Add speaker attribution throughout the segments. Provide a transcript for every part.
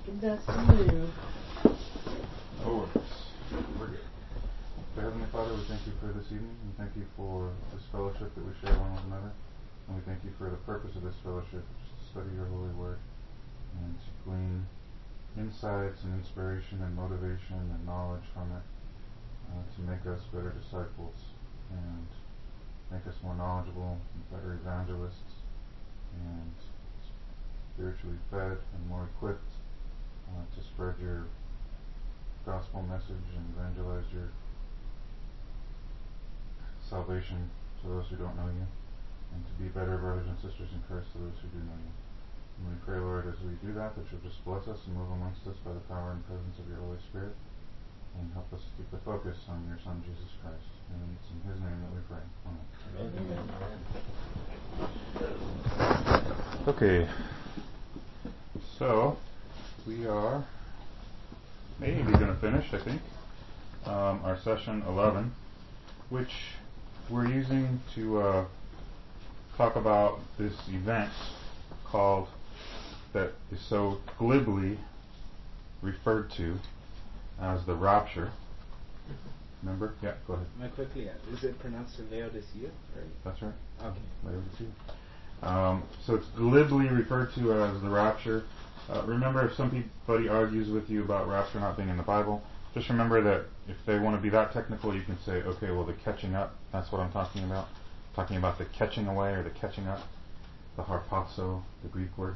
Speaker 1: second best to move.
Speaker 2: Always. We're good. Dear Heavenly Father, we thank you for this evening. We thank you for this fellowship that we share one with another. And we thank you for the purpose of this fellowship, which is to study your holy word and to glean insights and inspiration and motivation and knowledge from it to make us better disciples and make us more knowledgeable and better evangelists and spiritually fed and more equipped to spread your gospel message and evangelize your salvation to those who don't know you, and to be better brothers and sisters in Christ to those who do know you. And we pray, Lord, as we do that you'll just bless us and move amongst us by the power and presence of your Holy Spirit, and help us keep the focus on your Son, Jesus Christ. And it's in his name that we pray. Amen. Okay, so we are maybe going to finish, I think, our session 11, which we're using to talk about this event called, that is so glibly referred to as the rapture. Remember? Yeah, go ahead.
Speaker 3: Quickly, is it pronounced Laodicea? Right?
Speaker 2: That's right.
Speaker 3: Okay.
Speaker 2: Laodicea. So it's glibly referred to as the rapture. Remember, if somebody argues with you about rapture not being in the Bible, just remember that if they want to be that technical, you can say, okay, well, the catching up, that's what I'm talking about. I'm talking about the catching away or the catching up, the harpazo, the Greek word.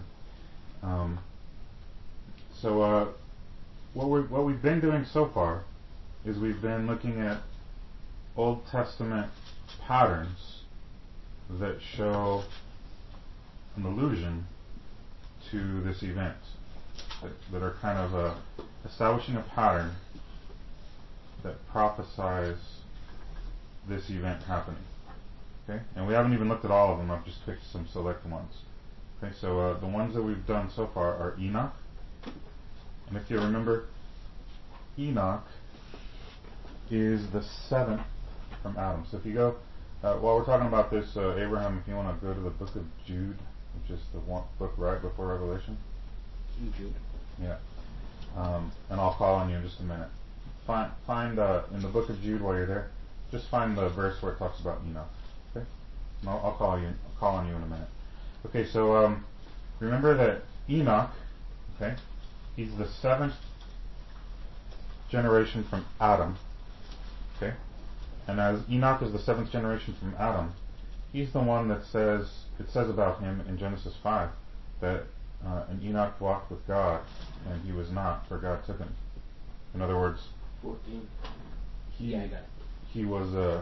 Speaker 2: So what we've been doing so far is we've been looking at Old Testament patterns that show an allusion to this event, that are kind of establishing a pattern that prophesies this event happening. Okay, and we haven't even looked at all of them. I've just picked some select ones. Okay, so the ones that we've done so far are Enoch, and if you remember, Enoch is the seventh from Adam. So if you go, while we're talking about this, Abraham, if you want to go to the book of Jude, which is the book right before Revelation.
Speaker 3: Jude.
Speaker 2: Yeah. And I'll call on you in just a minute. Find in the book of Jude while you're there, just find the verse where it talks about Enoch. Okay? And I'll call on you in a minute. Okay, so remember that Enoch, okay, he's the seventh generation from Adam. Okay? And as Enoch is the seventh generation from Adam, he's the one that it says about him in Genesis 5 that and Enoch walked with God, and he was not, for God took him. In other words,
Speaker 3: 14.
Speaker 2: He was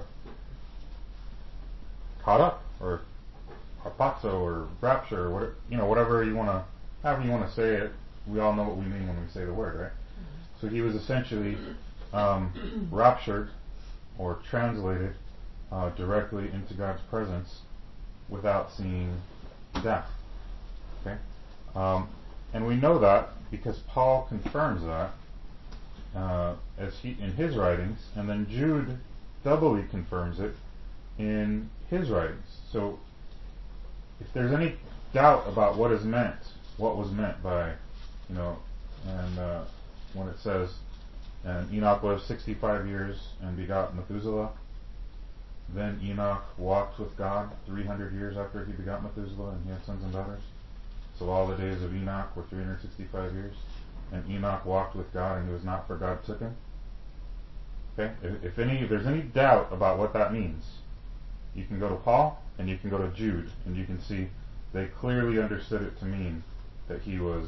Speaker 2: caught up, or harpazo, or rapture, or whatever you want to, however you want to say it. We all know what we mean when we say the word, right? So he was essentially raptured or translated directly into God's presence without seeing death. Okay, and we know that because Paul confirms that in his writings, and then Jude doubly confirms it in his writings. So if there's any doubt about what was meant by, and when it says, and Enoch lived 65 years and begot Methuselah, then Enoch walked with God 300 years after he begot Methuselah, and he had sons and daughters. So all the days of Enoch were 365 years, and Enoch walked with God, and he was not, for God took him. Okay? If there's any doubt about what that means, you can go to Paul and you can go to Jude, and you can see they clearly understood it to mean that he was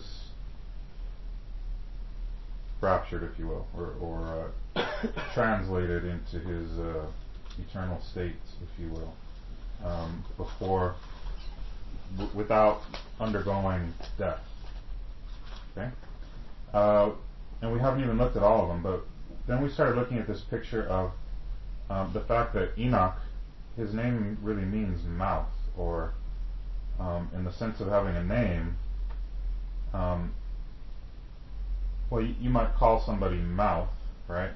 Speaker 2: raptured, if you will, or translated into his eternal state, if you will, without undergoing death. Okay? And we haven't even looked at all of them, but then we started looking at this picture of the fact that Enoch, his name really means mouth, or in the sense of having a name, well, you might call somebody mouth, right?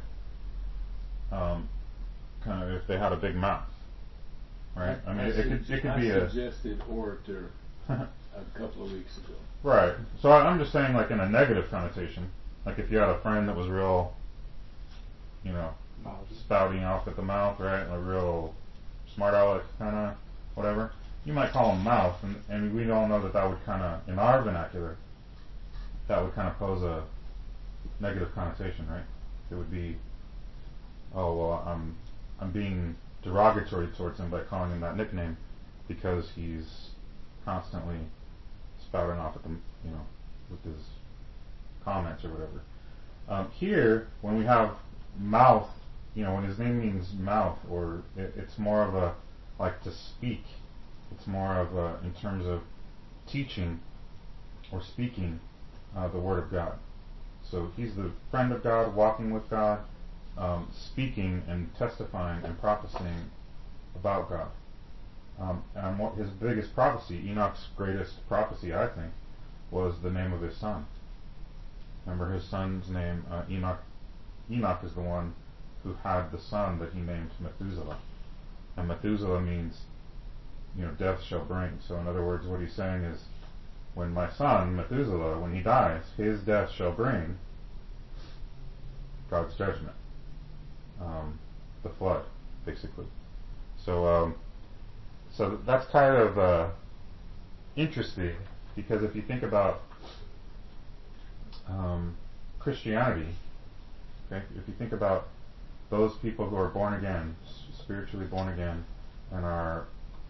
Speaker 2: Kind of if they had a big mouth, right? I mean, it could be
Speaker 4: I suggested orator
Speaker 1: a couple of weeks ago.
Speaker 2: Right. So I'm just saying, like, in a negative connotation. Like, if you had a friend that was real, you know, spouting off at the mouth, right? A real smart aleck kind of whatever. You might call him mouth, and we all know that would kind of, in our vernacular, that would kind of pose a negative connotation, right? It would be, oh well, I'm being derogatory towards him by calling him that nickname because he's constantly spouting off at them, you know, with his comments or whatever. Here, when we have mouth, you know, when his name means mouth, or it's more of a, like, to speak. It's more of a, in terms of teaching or speaking the Word of God. So he's the friend of God, walking with God, speaking and testifying and prophesying about God. And what his biggest prophecy, Enoch's greatest prophecy, I think, was the name of his son. Remember his son's name, Enoch. Enoch is the one who had the son that he named Methuselah. And Methuselah means, you know, death shall bring. So in other words, what he's saying is, when my son, Methuselah, when he dies, his death shall bring God's judgment. The flood, basically. So that's kind of interesting, because if you think about Christianity, okay, if you think about those people who are born again, spiritually born again, and are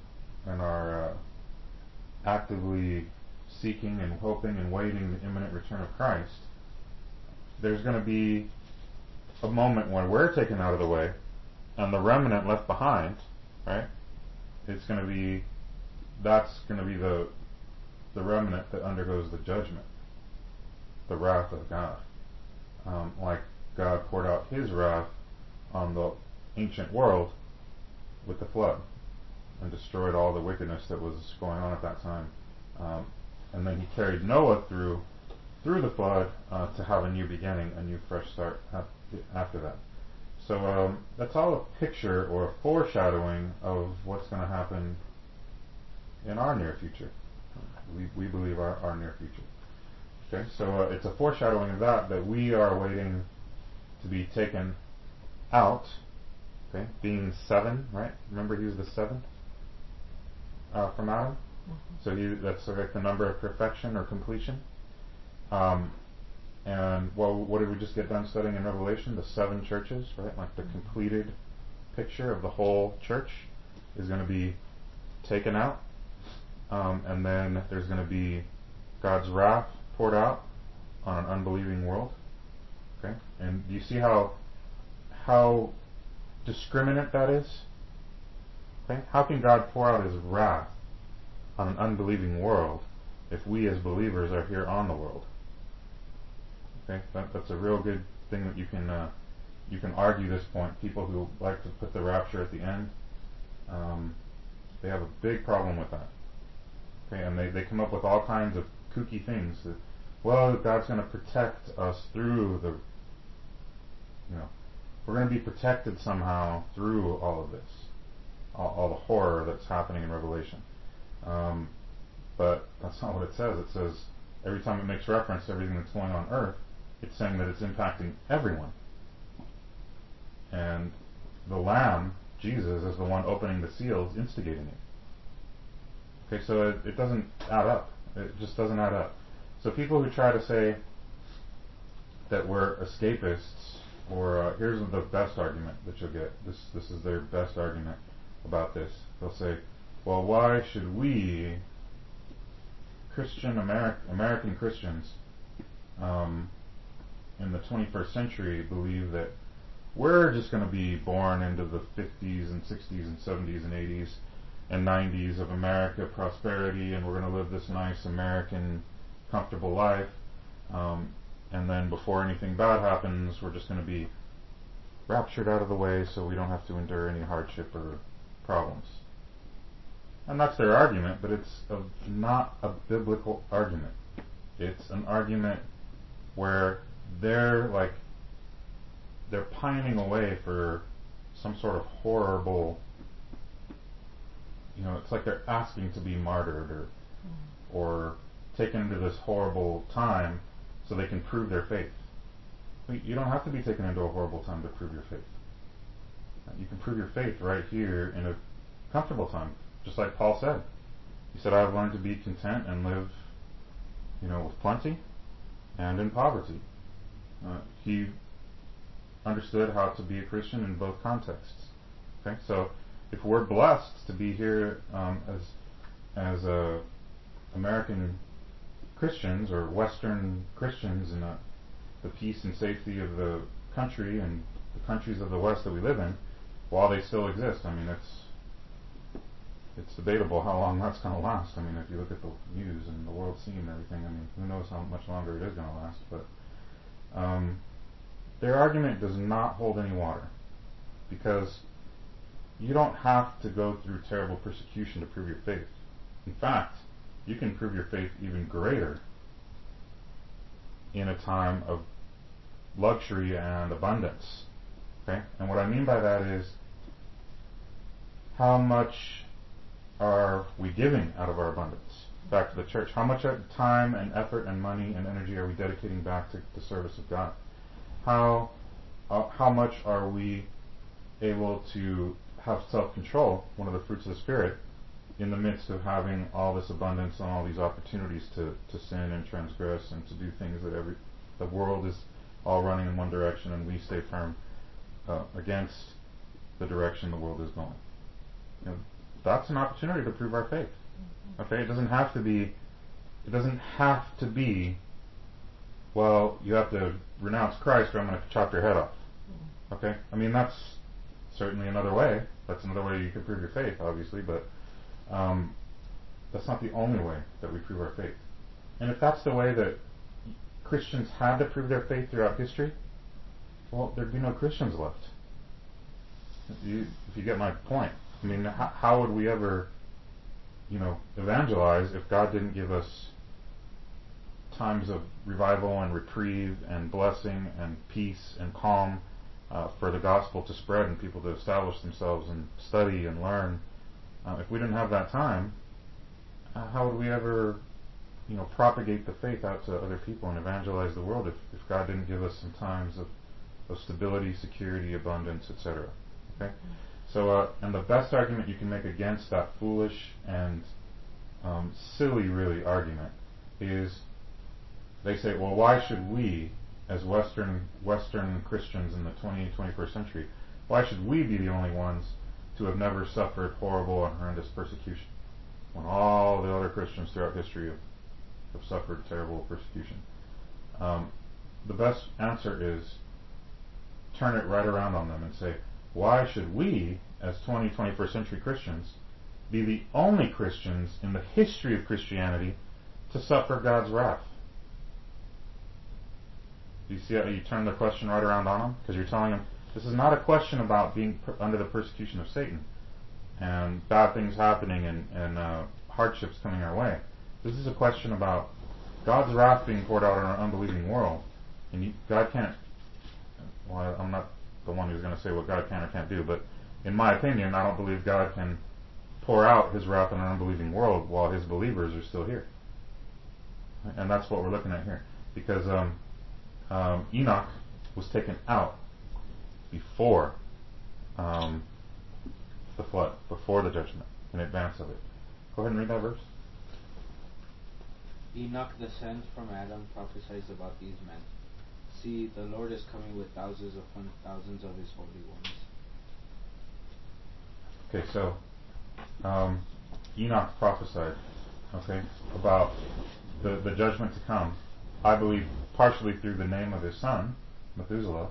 Speaker 2: actively seeking and hoping and waiting the imminent return of Christ, there's going to be a moment when we're taken out of the way, and the remnant left behind, right? That's going to be the remnant that undergoes the judgment, the wrath of God. Like God poured out his wrath on the ancient world with the flood and destroyed all the wickedness that was going on at that time. And then he carried Noah through the flood to have a new beginning, a new fresh start after that. So that's all a picture or a foreshadowing of what's going to happen in our near future. We believe our near future. Okay, so it's a foreshadowing of that we are waiting to be taken out. Okay, being 7, right? Remember, he was the 7th from Adam. So that's like the number of perfection or completion. And what did we just get done studying in Revelation? The 7 churches, right? Like the completed picture of the whole church is going to be taken out. And then there's going to be God's wrath poured out on an unbelieving world. Okay? And do you see how discriminate that is? Okay? How can God pour out his wrath on an unbelieving world if we as believers are here on the world? Okay? That's a real good thing that you can argue this point. People who like to put the rapture at the end, they have a big problem with that. Okay? And they come up with all kinds of kooky things that, well, God's going to protect us through we're going to be protected somehow through all of this, all the horror that's happening in Revelation. But that's not what it says. It says every time it makes reference to everything that's going on earth, it's saying that it's impacting everyone. And the Lamb, Jesus, is the one opening the seals, instigating it. Okay, so it doesn't add up. It just doesn't add up. So people who try to say that we're escapists, or here's the best argument that you'll get. This is their best argument about this. They'll say, well, why should we, American Christians, in the 21st century, believe that we're just going to be born into the 50s and 60s and 70s and 80s and 90s of America prosperity, and we're going to live this nice American comfortable life, and then before anything bad happens, we're just going to be raptured out of the way so we don't have to endure any hardship or problems. And that's their argument, but it's not a biblical argument. It's an argument where they're pining away for some sort of horrible, it's like they're asking to be martyred, or or taken into this horrible time so they can prove their faith. You don't have to be taken into a horrible time to prove your faith. You can prove your faith right here in a comfortable time, just like Paul said. He said, I have learned to be content and live, with plenty and in poverty. He understood how to be a Christian in both contexts. Okay, so if we're blessed to be here as American Christians or Western Christians in the peace and safety of the country and the countries of the West that we live in, while they still exist, it's debatable how long that's going to last. If you look at the news and the world scene and everything, who knows how much longer it is going to last. But their argument does not hold any water, because you don't have to go through terrible persecution to prove your faith. In fact, you can prove your faith even greater in a time of luxury and abundance. Okay? And what I mean by that is, how much are we giving out of our abundance back to the church? How much time and effort and money and energy are we dedicating back to the service of God? How much are we able to have self-control, one of the fruits of the Spirit, in the midst of having all this abundance and all these opportunities to sin and transgress and to do things that the world is all running in one direction, and we stay firm against the direction the world is going? That's an opportunity to prove our faith. Okay, it doesn't have to be, well, you have to renounce Christ or I'm going to chop your head off. Okay, that's certainly another way. That's another way you can prove your faith, obviously, but that's not the only way that we prove our faith. And if that's the way that Christians had to prove their faith throughout history, well, there'd be no Christians left. If you get my point. How would we ever, evangelize if God didn't give us times of revival and reprieve and blessing and peace and calm for the gospel to spread and people to establish themselves and study and learn? If we didn't have that time, how would we ever, propagate the faith out to other people and evangelize the world if God didn't give us some times of stability, security, abundance, etc.? Okay? So, and the best argument you can make against that foolish and silly, really, argument is, they say, well, why should we, as Western Christians in the 21st century, why should we be the only ones to have never suffered horrible and horrendous persecution, when all the other Christians throughout history have suffered terrible persecution? The best answer is, turn it right around on them and say, why should we, as 21st century Christians, be the only Christians in the history of Christianity to suffer God's wrath? Do you see how you turn the question right around on them? Because you're telling them, this is not a question about being under the persecution of Satan and bad things happening and hardships coming our way. This is a question about God's wrath being poured out on our unbelieving world. And God can't, well, I'm not the one who's going to say what God can or can't do, but in my opinion, I don't believe God can pour out His wrath on an unbelieving world while His believers are still here. And that's what we're looking at here. Because Enoch was taken out before the flood, before the judgment, in advance of it. Go ahead and read that verse.
Speaker 3: Enoch, the sent from Adam, prophesies about these men. See, the Lord is coming with thousands upon thousands of His holy ones.
Speaker 2: Okay, so Enoch prophesied, about the judgment to come. I believe partially through the name of his son, Methuselah,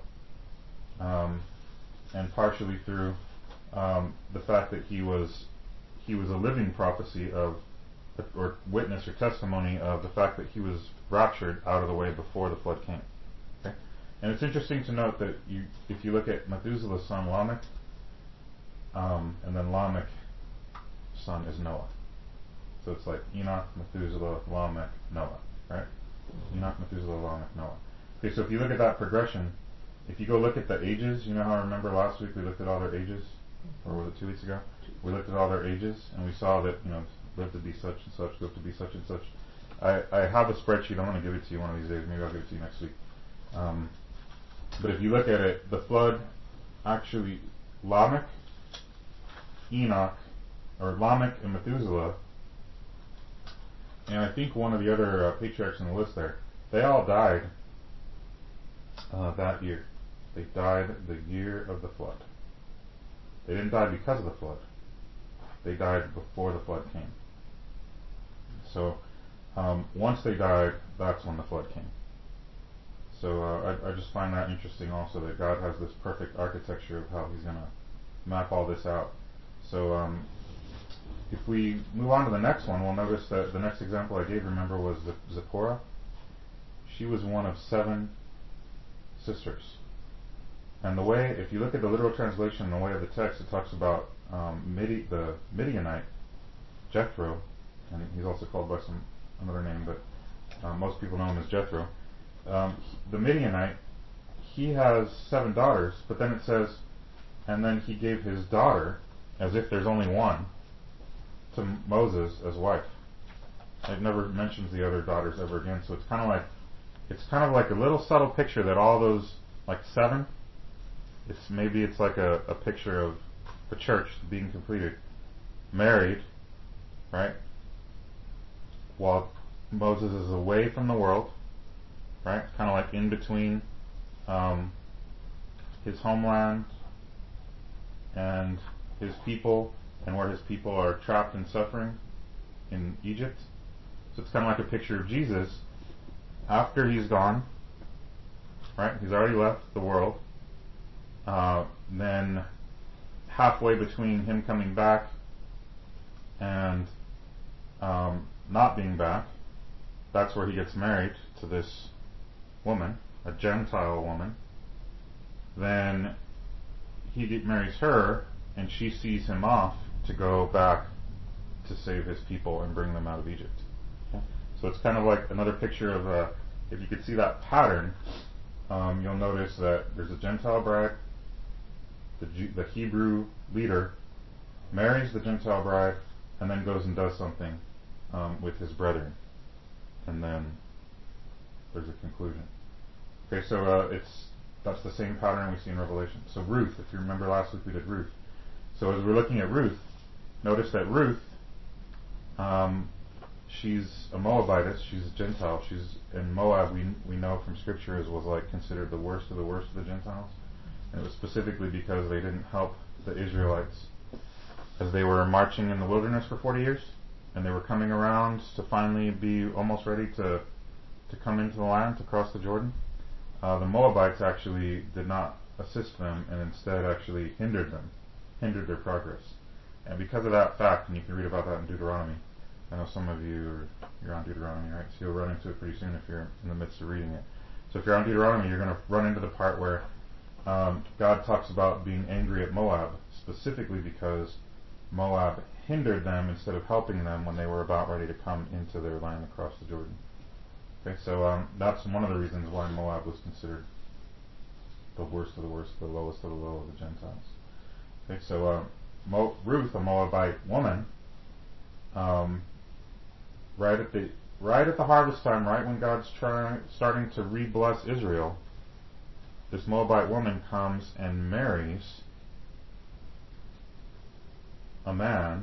Speaker 2: and partially through the fact that he was a living prophecy of, or witness or testimony of the fact that he was raptured out of the way before the flood came. Okay? And it's interesting to note that if you look at Methuselah's son Lamech, and then Lamech's son is Noah. So it's like Enoch, Methuselah, Lamech, Noah, right? Enoch, Methuselah, Lamech, Noah. Okay, so if you look at that progression, if you go look at the ages, how I remember last week we looked at all their ages, or was it 2 weeks ago? We looked at all their ages, and we saw that, live to be such and such, live to be such and such. I have a spreadsheet. I'm going to give it to you one of these days. Maybe I'll give it to you next week. But if you look at it, the flood actually, Lamech, Enoch, or Lamech and Methuselah, and I think one of the other patriarchs in the list there, they all died that year. They died the year of the flood. They didn't die because of the flood. They died before the flood came. So once they died, that's when the flood came. So I just find that interesting also, that God has this perfect architecture of how He's going to map all this out. So if we move on to the next one, we'll notice that the next example I gave, remember, was Zipporah. She was one of 7 sisters. And the way, if you look at the literal translation, the way of the text, it talks about the Midianite, Jethro, and he's also called by another name, but most people know him as Jethro. The Midianite, he has 7 daughters, but then it says, and then he gave his daughter, as if there's only one, to Moses as wife. It never mentions the other daughters ever again, so it's kind of like a little subtle picture that all those, like 7, it's like a picture of a church being completed, married, right? While Moses is away from the world, right? Kind of like in between his homeland and his people, and where his people are trapped and suffering in Egypt. So it's kind of like a picture of Jesus after he's gone, right? He's already left the world. Then halfway between him coming back and not being back, that's where he gets married to this woman, a Gentile woman. Then he marries her, and she sees him off to go back to save his people and bring them out of Egypt. Okay. So it's kind of like another picture of, if you could see that pattern, you'll notice that there's a Gentile bride, the Hebrew leader marries the Gentile bride, and then goes and does something with his brethren. And then there's a conclusion. Okay, so that's the same pattern we see in Revelation. So Ruth, if you remember last week we did Ruth. So as we're looking at Ruth, notice that Ruth, she's a Moabitess, she's a Gentile. She's in Moab, we know from Scripture, was like considered the worst of the Gentiles. And it was specifically because they didn't help the Israelites as they were marching in the wilderness for 40 years, and they were coming around to finally be almost ready to come into the land, to cross the Jordan. The Moabites actually did not assist them, and instead actually hindered their progress. And because of that fact, and you can read about that in Deuteronomy, I know some of you're on Deuteronomy, right? So you'll run into it pretty soon if you're in the midst of reading it. So if you're on Deuteronomy, you're going to run into the part where God talks about being angry at Moab, specifically because Moab hindered them instead of helping them when they were about ready to come into their land across the Jordan. Okay, so that's one of the reasons why Moab was considered the worst of the worst, the lowest of the low of the Gentiles. Okay, so Ruth, a Moabite woman, right at the harvest time, right when God's starting to re-bless Israel, this Moabite woman comes and marries a man,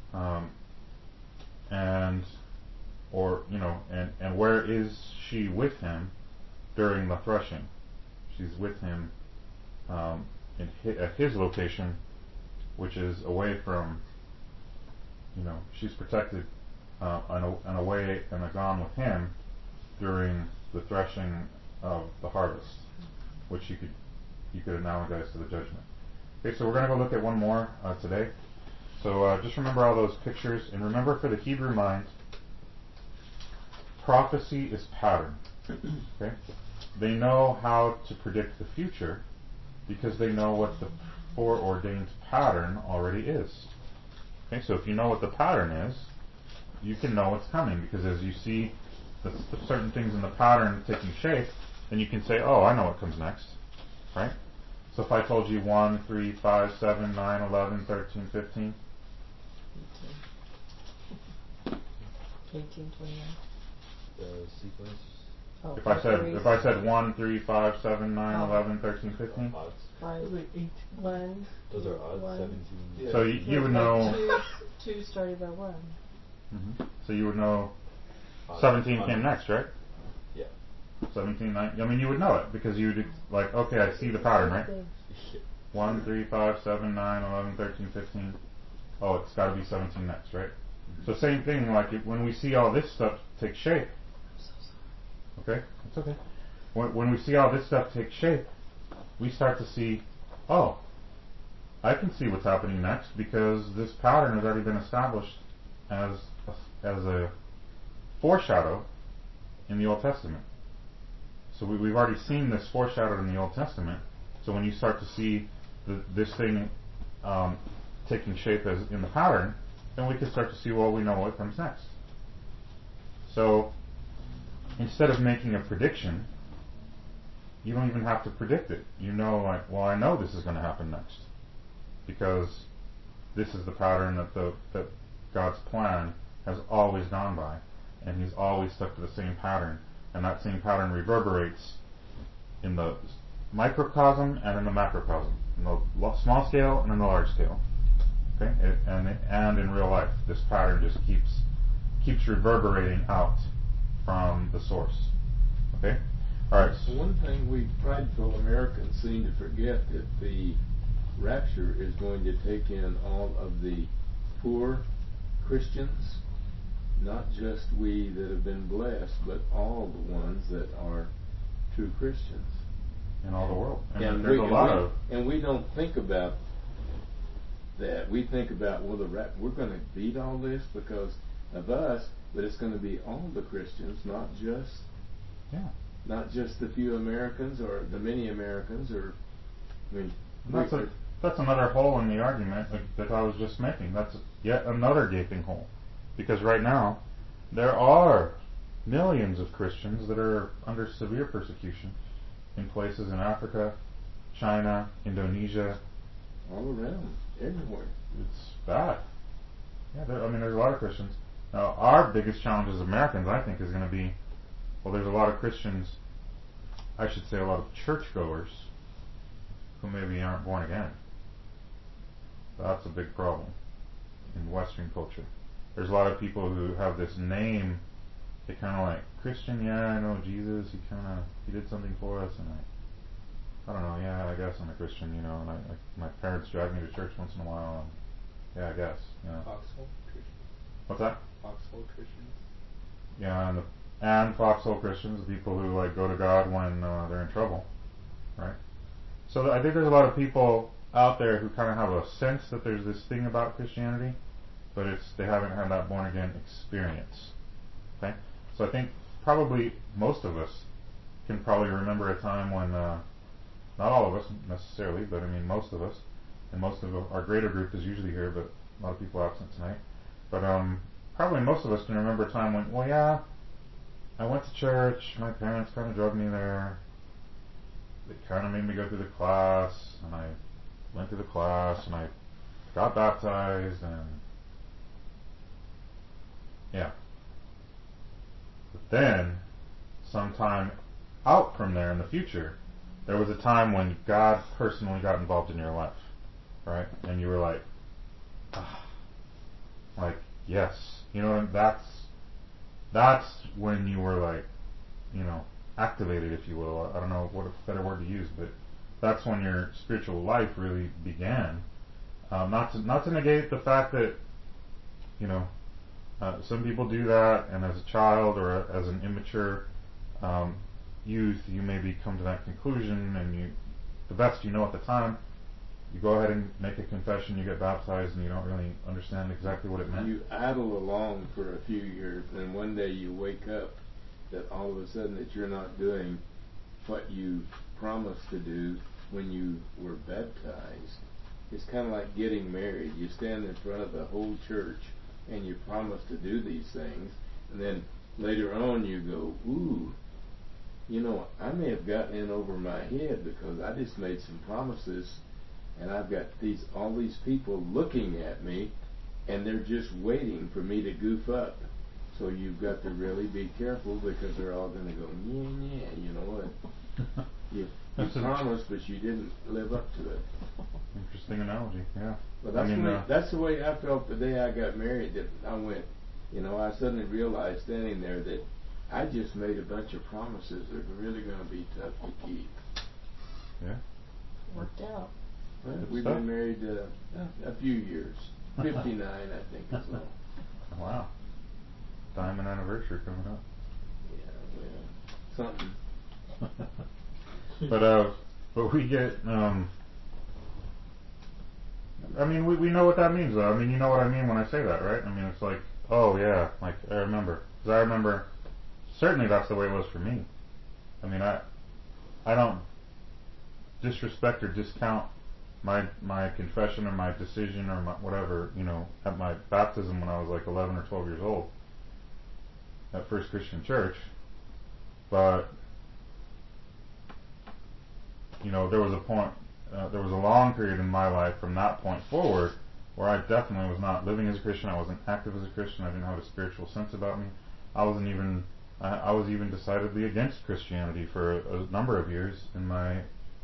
Speaker 2: and where is she with him during the threshing? She's with him at his location, which is away from, she's protected and away and gone with him during the threshing of the harvest, which you could analogize to the judgment. Okay, so we're going to go look at one more today. So just remember all those pictures, and remember, for the Hebrew mind, prophecy is pattern. Okay, they know how to predict the future because they know what the foreordained pattern already is. Okay, so if you know what the pattern is, you can know what's coming, because as you see the certain things in the pattern taking shape, then you can say, oh, I know what comes next, right? So if I told you 1, 3, 5, 7, 9, 11, 13, 15,
Speaker 1: 1829.
Speaker 4: The sequence.
Speaker 1: Oh,
Speaker 2: If I said 1, 3, 5, 7, 9, 11, 13, 15.
Speaker 4: Odds.
Speaker 1: 5, 8, 1.
Speaker 4: Those are odds.
Speaker 1: One.
Speaker 4: 17.
Speaker 3: Yeah.
Speaker 2: So you would know.
Speaker 1: 2 started by 1.
Speaker 2: So you would know.
Speaker 4: Odds.
Speaker 2: 17 came next, right?
Speaker 4: Yeah.
Speaker 2: 17, 9. I mean, you would know it because you'd like, okay, I see the pattern, right? 1, 3, 5, 7, 9, 11, 13, 15. Oh, it's got to be 17 next, right? So same thing, like when we see all this stuff take shape. Okay, it's okay. When we see all this stuff take shape, we start to see, oh, I can see what's happening next because this pattern has already been established as a foreshadow in the Old Testament. So we've already seen this foreshadowed in the Old Testament. So when you start to see this thing taking shape as in the pattern, then we can start to see, well, we know what comes next. So instead of making a prediction, you don't even have to predict it. You know, like, well, I know this is going to happen next because this is the pattern that God's plan has always gone by, and He's always stuck to the same pattern, and that same pattern reverberates in the microcosm and in the macrocosm, in the small scale and in the large scale. Okay, and in real life, this pattern just keeps reverberating out from the source. Okay, all right.
Speaker 5: So one thing we prideful Americans seem to forget that the rapture is going to take in all of the poor Christians, not just we that have been blessed, but all the ones that are true Christians
Speaker 2: in all the world. And
Speaker 5: we don't think about that. We think about, well, we're going to beat all this because of us, but it's going to be all the Christians, not just the few Americans or the many Americans, or I mean.
Speaker 2: That's another hole in the argument that I was just making. That's yet another gaping hole, because right now there are millions of Christians that are under severe persecution in places in Africa, China, Indonesia,
Speaker 5: all around, everywhere.
Speaker 2: It's bad. Yeah, there's a lot of Christians. Now, our biggest challenge as Americans, I think, is going to be, well, there's a lot of Christians, I should say a lot of churchgoers, who maybe aren't born again. That's a big problem in Western culture. There's a lot of people who have this name, they kind of like, Christian, yeah, I know Jesus, he did something for us, and I don't know, yeah, I guess I'm a Christian, and my parents drag me to church once in a while, and yeah, I guess,
Speaker 3: Foxhole Christians.
Speaker 2: What's that?
Speaker 3: Foxhole Christians.
Speaker 2: Yeah, and foxhole Christians, the people who like go to God when they're in trouble, right? So I think there's a lot of people out there who kind of have a sense that there's this thing about Christianity, but they haven't had that born again experience. Okay, so I think probably most of us can probably remember a time when, not all of us necessarily, but I mean most of us, and most of our greater group is usually here, but a lot of people absent tonight. But probably most of us can remember a time when, well, yeah, I went to church, my parents kind of drug me there, they kind of made me go through the class, and I went through the class, and I got baptized, and yeah. But then, sometime out from there in the future, there was a time when God personally got involved in your life, right? And you were like, yes, that's when you were like, activated, if you will. I don't know what a better word to use, but that's when your spiritual life really began. Not to negate the fact that, some people do that, and as a child or as an immature youth, you maybe come to that conclusion, and the best you know at the time, you go ahead and make a confession, you get baptized, and you don't really understand exactly what it meant.
Speaker 5: You idle along for a few years, and one day you wake up that all of a sudden that you're not doing what you promised to do when you were baptized. It's kind of like getting married. You stand in front of the whole church and you promise to do these things, and then later on you go, ooh, I may have gotten in over my head because I just made some promises, and I've got all these people looking at me, and they're just waiting for me to goof up. So you've got to really be careful because they're all going to go, yeah, you know what? You promised, but you didn't live up to it.
Speaker 2: Interesting analogy, yeah.
Speaker 5: But that's, that's the way I felt the day I got married. That I went, I suddenly realized standing there that I just made a bunch of promises that are really going to be tough to keep.
Speaker 2: Yeah.
Speaker 1: Worked out.
Speaker 5: Well,
Speaker 2: Good
Speaker 5: we've
Speaker 2: stuff.
Speaker 5: been married a few years. 59, I think is all.
Speaker 2: Wow. Diamond anniversary coming up.
Speaker 5: Yeah, well, something.
Speaker 2: But we get, I mean, we know what that means, though. I mean, you know what I mean when I say that, right? I mean, it's like, oh yeah, like I remember, because I remember. Certainly, that's the way it was for me. I mean, I don't disrespect or discount my confession or my decision or my whatever, at my baptism when I was like 11 or 12 years old at First Christian Church. But there was a point, there was a long period in my life from that point forward where I definitely was not living as a Christian. I wasn't active as a Christian. I didn't have a spiritual sense about me. I was even decidedly against Christianity for a number of years in my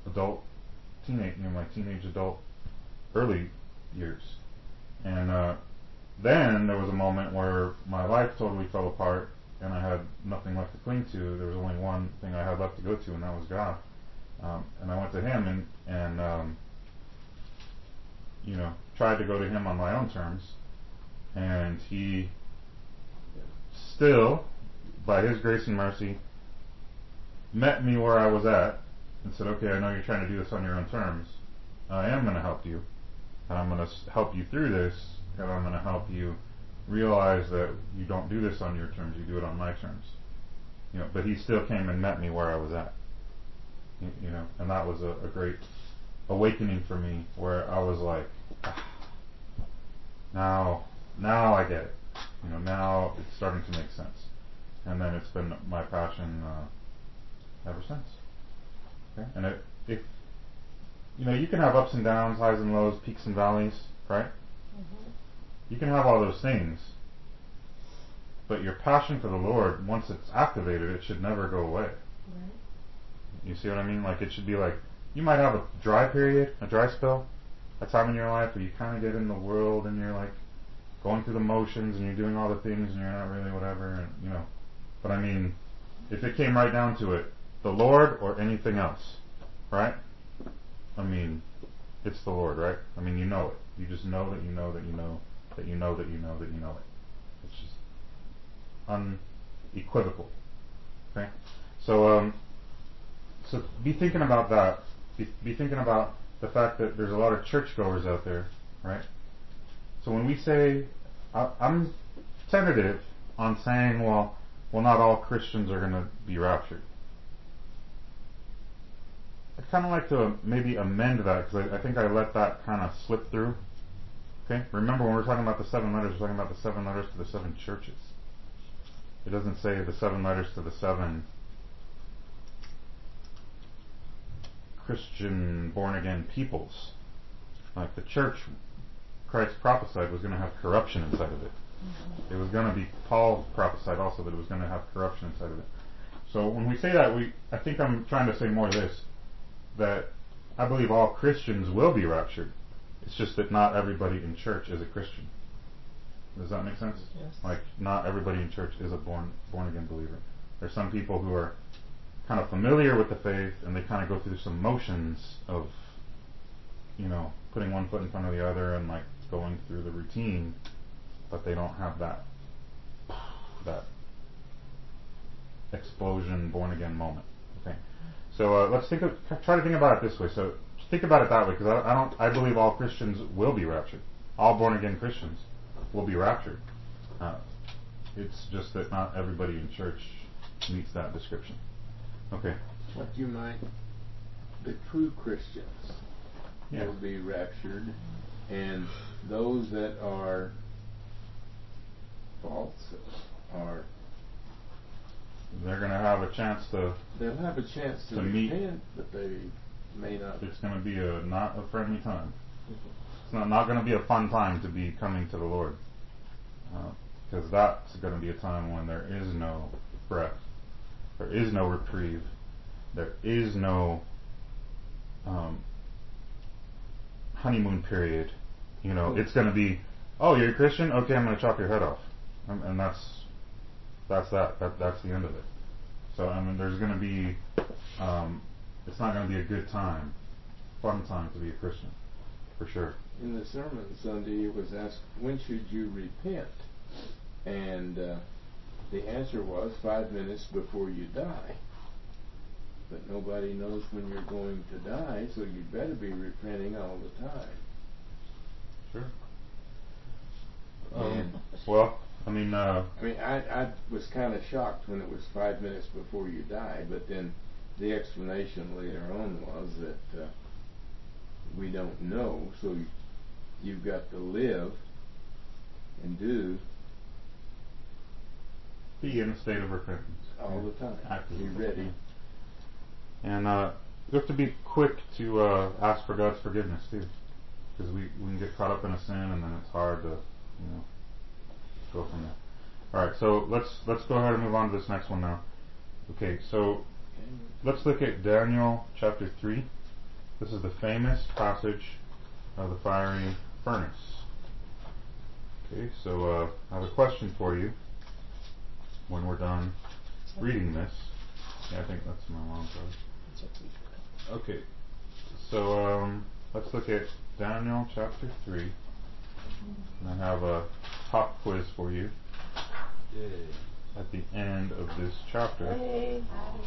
Speaker 2: teenage adult early years. And then there was a moment where my life totally fell apart and I had nothing left to cling to. There was only one thing I had left to go to, and that was God. And I went to Him and tried to go to Him on my own terms. And He still, by His grace and mercy, met me where I was at and said, okay, I know you're trying to do this on your own terms. I am going to help you, and I'm going to help you through this, and I'm going to help you realize that you don't do this on your terms, you do it on my terms. But He still came and met me where I was at. And that was a great awakening for me, where I was like, now I get it. Now it's starting to make sense. And then it's been my passion ever since. Okay? And if you can have ups and downs, highs and lows, peaks and valleys, right?
Speaker 1: Mm-hmm.
Speaker 2: You can have all those things. But your passion for the Lord, once it's activated, it should never go away.
Speaker 1: Right.
Speaker 2: You see what I mean? Like, it should be like, you might have a dry period, a dry spell, a time in your life where you kind of get in the world and you're like going through the motions and you're doing all the things and you're not really whatever, and But I mean, if it came right down to it, the Lord or anything else, right? I mean, it's the Lord, right? I mean, you know it. You just know that you know that you know that you know that you know that you know it. It's just unequivocal. Okay? So be thinking about that. Be thinking about the fact that there's a lot of churchgoers out there, right? So when we say, I'm tentative on saying, well, not all Christians are going to be raptured. I'd kind of like to maybe amend that, because I think I let that kind of slip through. Okay? Remember, when we're talking about the 7 letters, we're talking about the 7 letters to the 7 churches. It doesn't say the 7 letters to the 7 Christian born-again peoples. Like the church Christ prophesied was going to have corruption inside of it. Mm-hmm. It was going to be, Paul prophesied also that it was going to have corruption inside of it. So when we say that, I think I'm trying to say more this, that I believe all Christians will be raptured. It's just that not everybody in church is a Christian. Does that make sense?
Speaker 1: Yes.
Speaker 2: Like, not everybody in church is a born-again believer. There's some people who are kind of familiar with the faith, and they kind of go through some motions of, putting one foot in front of the other and like going through the routine, but they don't have that explosion born-again moment. Okay. So let's try to think about it this way. So think about it that way, because I believe all Christians will be raptured. All born-again Christians will be raptured. It's just that not everybody in church meets that description. Okay.
Speaker 5: What you might, the true Christians will be raptured, and those that are false
Speaker 2: they're going to have a chance to.
Speaker 5: They'll have a chance to repent, but they may not.
Speaker 2: It's going to be not a friendly time. It's not going to be a fun time to be coming to the Lord, because that's going to be a time when there is no breath, there is no reprieve, there is no honeymoon period. It's going to be, oh, you're a Christian? Okay, I'm going to chop your head off, and that's the end of it. So there's going to be, it's not going to be a good time, fun time to be a Christian, for sure.
Speaker 5: In the sermon Sunday, it was asked, when should you repent? And the answer was 5 minutes before you die. But nobody knows when you're going to die, so you better be repenting all the time.
Speaker 2: Sure.
Speaker 5: And
Speaker 2: Well,
Speaker 5: I was kind of shocked when it was 5 minutes before you die, but then the explanation later on was that we don't know, so you've got to live and do
Speaker 2: be in a state of repentance
Speaker 5: all the time.
Speaker 2: Actively.
Speaker 5: Be ready.
Speaker 2: And you have to be quick to ask for God's forgiveness too, because we can get caught up in a sin, and then it's hard to go from there. All right, so let's go ahead and move on to this next one now. Okay, so let's look at Daniel chapter 3. This is the famous passage of the fiery furnace. Okay, so I have a question for you when we're done reading this. Yeah, I think that's my mom's right. Okay, so let's look at Daniel chapter 3. And I have a pop quiz for you.
Speaker 4: Yay.
Speaker 2: At the end of this chapter.
Speaker 1: Hey.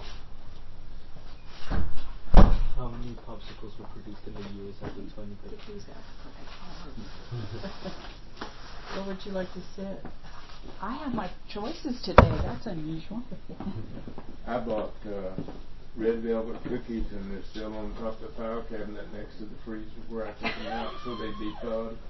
Speaker 6: How many popsicles were produced in a year as of 2015?
Speaker 1: Where would you like to sit?
Speaker 7: I have my choices today. That's unusual.
Speaker 5: I bought red velvet cookies, and they're still on top of the file cabinet next to the freezer where I took them out so they'd be thawed.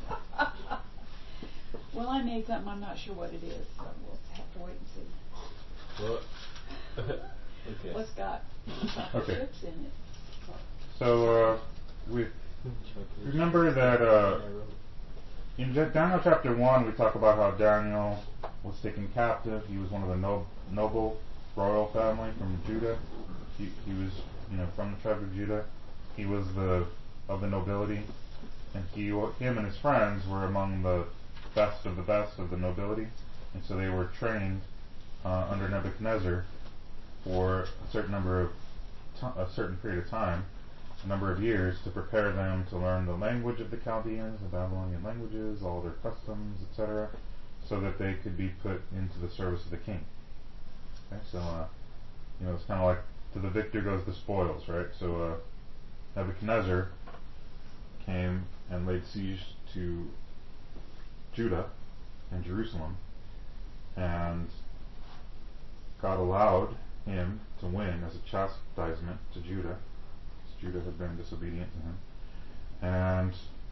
Speaker 7: Well, I made something. I'm not sure what it is, so we'll have to wait and see.
Speaker 4: What? Okay.
Speaker 7: What's got
Speaker 2: Okay.
Speaker 7: chips in it?
Speaker 2: So we remember that in Daniel chapter 1 we talk about how Daniel was taken captive. He was one of the noble royal family from Judah. He was from the tribe of Judah. He was of the nobility, and him and his friends were among the best of the nobility, and so they were trained under Nebuchadnezzar for a certain period of time, a number of years, to prepare them to learn the language of the Chaldeans, the Babylonian languages, all their customs, etc., so that they could be put into the service of the king. Okay, so it's kind of like to the victor goes the spoils, right? So Nebuchadnezzar came and laid siege to Judah and Jerusalem, and God allowed him to win as a chastisement to Judah, because Judah had been disobedient to him. And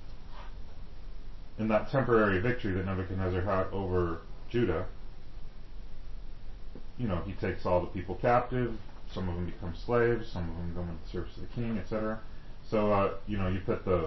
Speaker 2: in that temporary victory that Nebuchadnezzar had over Judah, he takes all the people captive. Some of them become slaves. Some of them go into the service of the king, etc. So you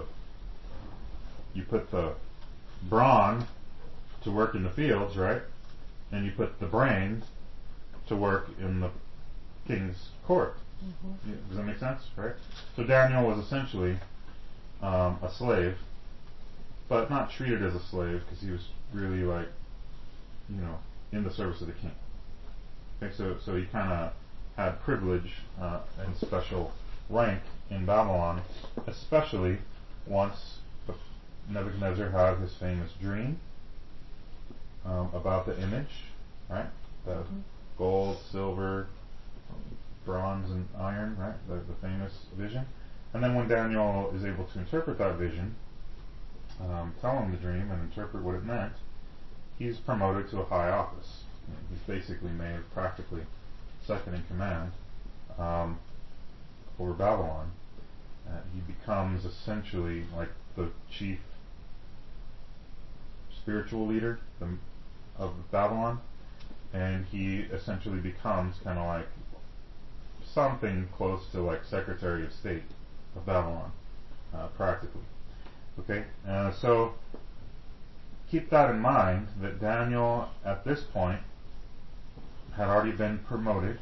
Speaker 2: put the brawn to work in the fields, right? And you put the brains to work in the king's court. Mm-hmm. Does that make sense, right? So Daniel was essentially a slave, but not treated as a slave, because he was really in the service of the king. Okay, so he kind of had privilege and special rank in Babylon, especially once Nebuchadnezzar had his famous dream about the image, right? The gold, silver, bronze, and iron, right? The famous vision. And then when Daniel is able to interpret that vision, tell him the dream and interpret what it meant, he's promoted to a high office. He's basically made practically second in command over Babylon. He becomes essentially like the chief spiritual leader of Babylon, and he essentially becomes kind of like something close to like Secretary of State of Babylon, practically. Okay, so keep that in mind, that Daniel at this point had already been promoted.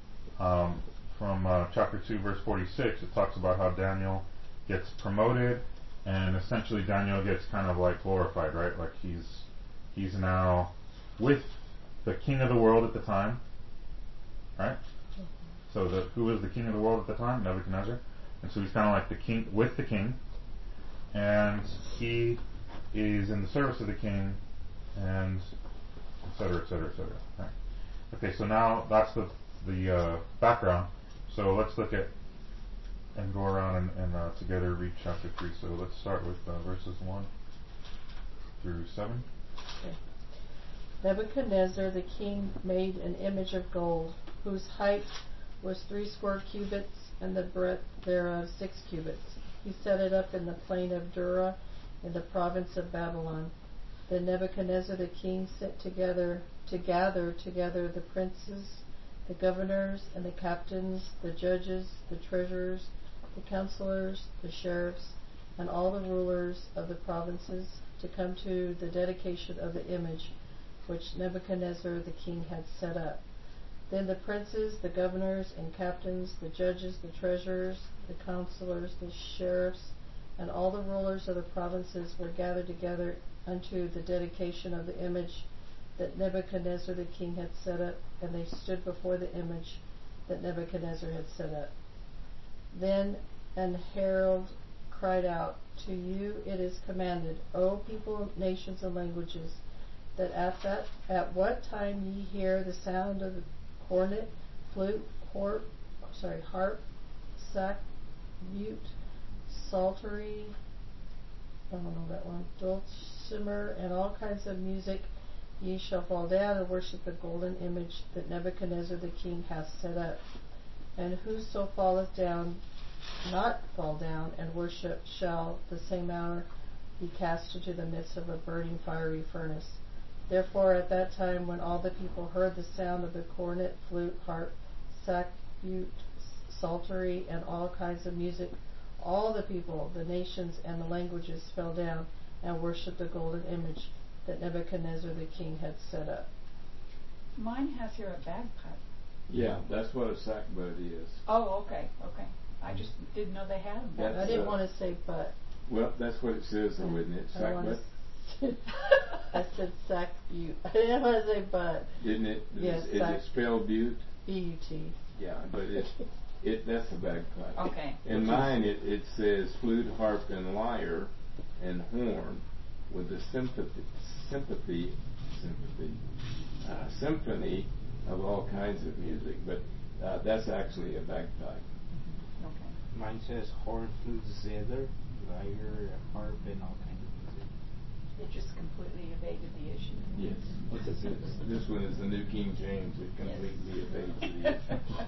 Speaker 2: From chapter 2 verse 46, it talks about how Daniel gets promoted, and essentially Daniel gets kind of like glorified, right? Like he's now with the king of the world at the time, right? So who was the king of the world at the time? Nebuchadnezzar. And so he's kind of like the king with the king, and he is in the service of the king, and etc., etc., etc. Right? Okay, so now that's the background. So let's look at and go around and together read chapter 3. So let's start with verses 1 through 7.
Speaker 1: Okay. Nebuchadnezzar the king made an image of gold, whose height was 60 cubits, and the breadth thereof 6 cubits. He set it up in the plain of Dura, in the province of Babylon. Then Nebuchadnezzar the king sent to gather together the princes, the governors, and the captains, the judges, the treasurers, the counselors, the sheriffs, and all the rulers of the provinces to come to the dedication of the image which Nebuchadnezzar the king had set up. Then the princes, the governors, and captains, the judges, the treasurers, the counselors, the sheriffs, and all the rulers of the provinces were gathered together unto the dedication of the image that Nebuchadnezzar the king had set up, and they stood before the image that Nebuchadnezzar had set up. Then an herald cried out, To you it is commanded, O people, nations, and languages, that at what time ye hear the sound of the cornet, flute, harp, sack, mute, psaltery, I don't know that one, dulcimer, and all kinds of music, ye shall fall down and worship the golden image that Nebuchadnezzar the king hath set up. And whoso falleth down, not fall down and worship, shall the same hour be cast into the midst of a burning fiery furnace. Therefore at that time, when all the people heard the sound of the cornet, flute, harp, sack, mute, psaltery, and all kinds of music, all the people, the nations, and the languages fell down and worshipped the golden image that Nebuchadnezzar the king had set up.
Speaker 7: Mine has here a bagpipe.
Speaker 5: Yeah, that's what a sackbut is.
Speaker 7: Oh, okay. I just didn't know they had them.
Speaker 5: That's
Speaker 1: I didn't want to say but.
Speaker 5: Well, that's what it says, though, isn't it? Sackbut?
Speaker 1: I said sack butte. I didn't want to say but.
Speaker 5: Didn't it?
Speaker 1: Yes,
Speaker 5: Is it spelled butte?
Speaker 1: B-U-T.
Speaker 5: Yeah, but that's a bagpipe.
Speaker 7: Okay.
Speaker 5: In mine, it says flute, harp, and lyre, and horn, with the symphony of all kinds of music. But that's actually a bagpipe.
Speaker 7: Okay.
Speaker 3: Mine says horn, flute, zither, lyre, harp, and all kinds of music.
Speaker 7: It just completely evaded the issue.
Speaker 5: Yes. This one is the New King James. It completely evades the issue.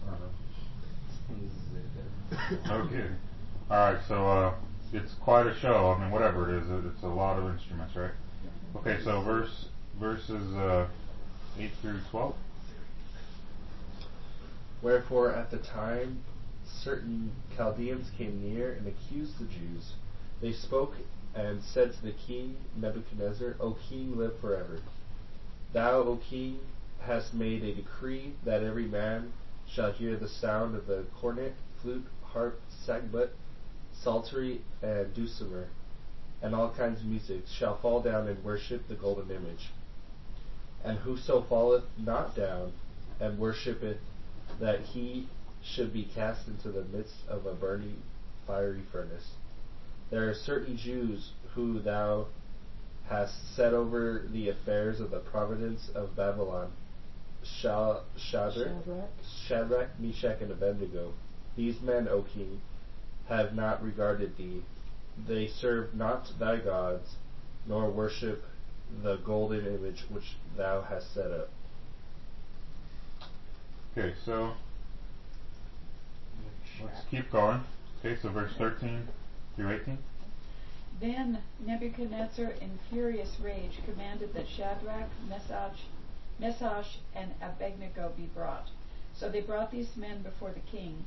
Speaker 2: Okay. Alright, so it's quite a show. I mean, whatever it is, it's a lot of instruments, right? Okay, so verses 8 through 12.
Speaker 8: Wherefore at the time certain Chaldeans came near and accused the Jews. They spoke and said to the king Nebuchadnezzar, O king, live forever. Thou, O king, hast made a decree that every man shall hear the sound of the cornet, flute, harp, sackbut, psaltery, and dulcimer, and all kinds of music, shall fall down and worship the golden image. And whoso falleth not down and worshipeth, that he should be cast into the midst of a burning fiery furnace. There are certain Jews who thou hast set over the affairs of the province of Babylon, Shadrach, Meshach, and Abednego. These men, O king, have not regarded thee. They serve not thy gods, nor worship the golden image which thou hast set up.
Speaker 2: Okay, so let's keep going. Okay, so verse 13 through 18.
Speaker 7: Then Nebuchadnezzar, in furious rage, commanded that Shadrach, Meshach, and Abednego be brought. So they brought these men before the king.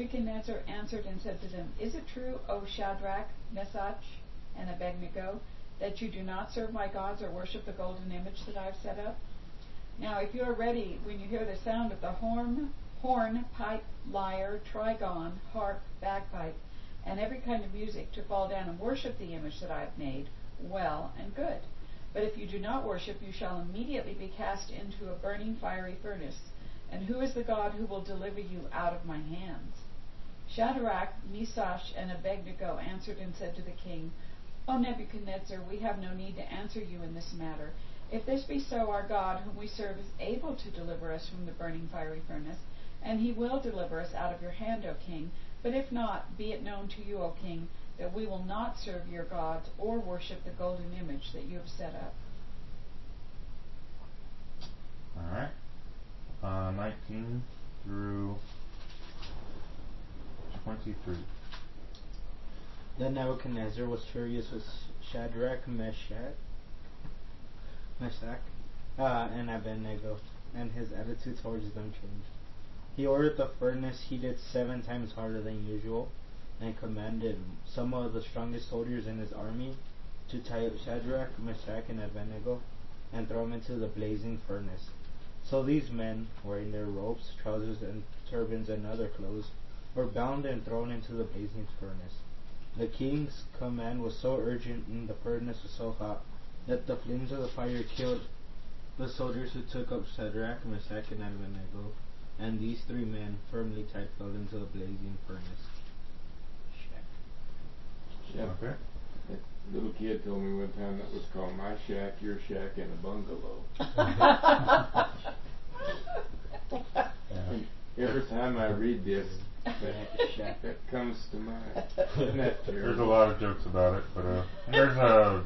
Speaker 7: Nebuchadnezzar answered and said to them, Is it true, O Shadrach, Meshach, and Abednego, that you do not serve my gods or worship the golden image that I have set up? Now, if you are ready, when you hear the sound of the horn, pipe, lyre, trigon, harp, bagpipe, and every kind of music, to fall down and worship the image that I have made, well and good. But if you do not worship, you shall immediately be cast into a burning fiery furnace. And who is the God who will deliver you out of my hands? Shadrach, Meshach, and Abednego answered and said to the king, O Nebuchadnezzar, we have no need to answer you in this matter. If this be so, our God, whom we serve, is able to deliver us from the burning fiery furnace, and he will deliver us out of your hand, O king. But if not, be it known to you, O king, that we will not serve your gods or worship the golden image that you have set up.
Speaker 2: Alright. 19 through 23.
Speaker 3: Then Nebuchadnezzar was furious with Shadrach, Meshach, and Abednego, and his attitude towards them changed. He ordered the furnace heated 7 times harder than usual, and commanded some of the strongest soldiers in his army to tie up Shadrach, Meshach, and Abednego, and throw them into the blazing furnace. So these men, wearing their robes, trousers, and turbans and other clothes, were bound and thrown into the blazing furnace. The king's command was so urgent and the furnace was so hot that the flames of the fire killed the soldiers who took up Shadrach, Meshach, and Abednego, and these 3 men, firmly tied, fell into the blazing furnace.
Speaker 5: Yep.
Speaker 2: Okay.
Speaker 5: That little kid told me one time that was called My Shack, Your Shack, and a Bungalow. And every time I read this, that comes to mind. Isn't that
Speaker 2: There's a
Speaker 5: terrible?
Speaker 2: lot of jokes about it, but there's a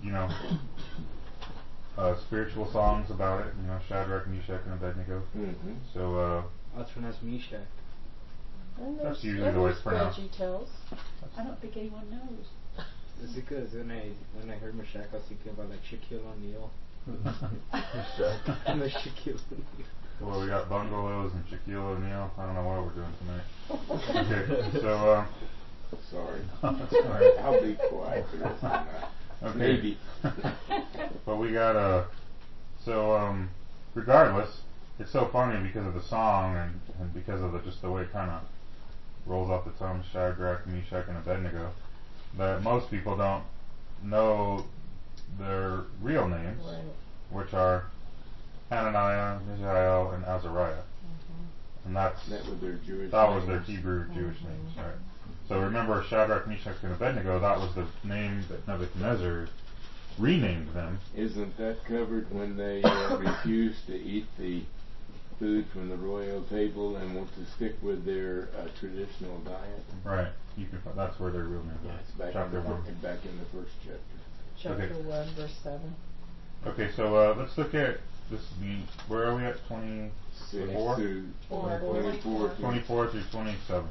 Speaker 2: spiritual songs about it. Shadrach, Meshach, and Abednego.
Speaker 5: Mm-hmm.
Speaker 2: So
Speaker 3: That's pronounced Meshach.
Speaker 1: And
Speaker 2: That's
Speaker 1: there's
Speaker 2: usually the way it's pronounced.
Speaker 1: Veggie Tales.
Speaker 7: I don't think anyone knows.
Speaker 3: Is it because when I heard Meshach, I was thinking about like Shaquille O'Neal. I'm a Shaquille O'Neal.
Speaker 2: Well, we got bungalows and Shaquille O'Neal. I don't know what we're doing tonight. Okay, so
Speaker 5: Sorry.
Speaker 2: that's all right.
Speaker 5: I'll be quiet the rest of the night.
Speaker 2: Okay.
Speaker 5: Maybe.
Speaker 2: But we got regardless, it's so funny because of the song and because of just the way it kind of rolls off the tongue, Shadrach, Meshach, and Abednego, that most people don't know their real names,
Speaker 1: Right.
Speaker 2: which are Hananiah, Mishael, and Azariah. And
Speaker 5: That was their Jewish
Speaker 2: that was
Speaker 5: names.
Speaker 2: their Hebrew Jewish names, right? So remember, Shadrach, Meshach, and Abednego, that was the name that Nebuchadnezzar renamed them.
Speaker 5: Isn't that covered when they refused to eat the food from the royal table and want to stick with their traditional diet?
Speaker 2: Right. That's where their real names
Speaker 5: Yeah,
Speaker 2: are.
Speaker 5: it's back
Speaker 2: Chapter
Speaker 5: in the,
Speaker 2: 1.
Speaker 5: back in the first chapter.
Speaker 1: Chapter
Speaker 2: Okay.
Speaker 1: 1, verse 7.
Speaker 2: Okay, so let's look at this. Where are we at?
Speaker 5: 6
Speaker 2: 24?
Speaker 5: to
Speaker 7: 24.
Speaker 5: 24.
Speaker 2: 24 through 27.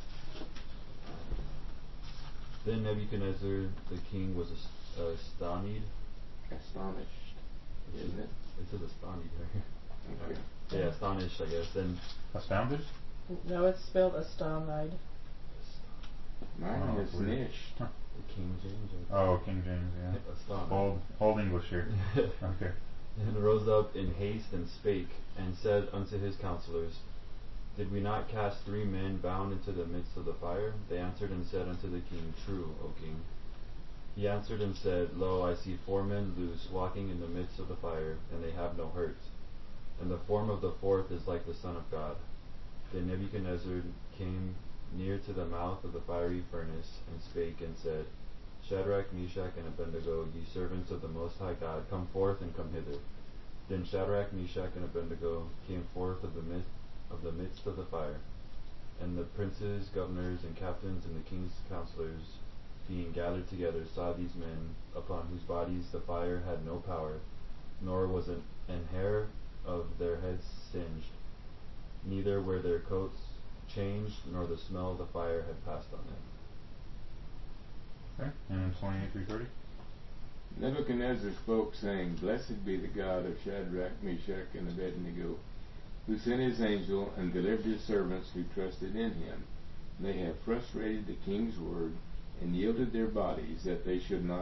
Speaker 4: Then Nebuchadnezzar the king was astonished.
Speaker 5: Astonished, isn't it?
Speaker 4: It says astonished right here.
Speaker 5: Okay.
Speaker 4: Yeah, astonished, I guess. Then
Speaker 2: Astounded?
Speaker 1: No, it's spelled Astonide.
Speaker 5: Mine
Speaker 2: Oh,
Speaker 5: is
Speaker 2: weird.
Speaker 5: Nish.
Speaker 2: Huh.
Speaker 4: the King James.
Speaker 2: Oh, King James, yeah.
Speaker 4: Astonished.
Speaker 2: Old English here. Okay.
Speaker 4: And rose up in haste and spake, and said unto his counselors, Did we not cast 3 men bound into the midst of the fire? They answered and said unto the king, True, O king. He answered and said, Lo, I see 4 men loose, walking in the midst of the fire, and they have no hurt. And the form of the 4th is like the Son of God. Then Nebuchadnezzar came near to the mouth of the fiery furnace, and spake and said, Shadrach, Meshach, and Abednego, ye servants of the Most High God, come forth and come hither. Then Shadrach, Meshach, and Abednego came forth of the midst of the fire. And the princes, governors, and captains, and the king's counselors, being gathered together, saw these men, upon whose bodies the fire had no power, nor was an hair of their heads singed, neither were their coats changed, nor the smell of the fire had passed on them.
Speaker 2: Okay. And 28 through 30.
Speaker 5: Nebuchadnezzar spoke, saying, Blessed be the God of Shadrach, Meshach, and Abednego, who sent his angel and delivered his servants who trusted in him. They have frustrated the king's word and yielded their bodies that they should not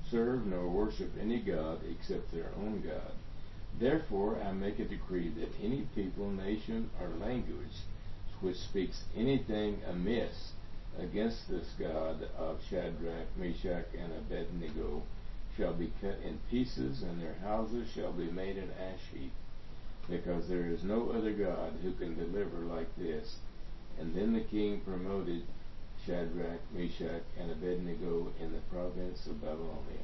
Speaker 5: serve nor worship any god except their own God. Therefore I make a decree that any people, nation, or language which speaks anything amiss against this God of Shadrach, Meshach, and Abednego shall be cut in pieces, and their houses shall be made an ash heap, because there is no other God who can deliver like this. And then the king promoted Shadrach, Meshach, and Abednego in the province of Babylonia.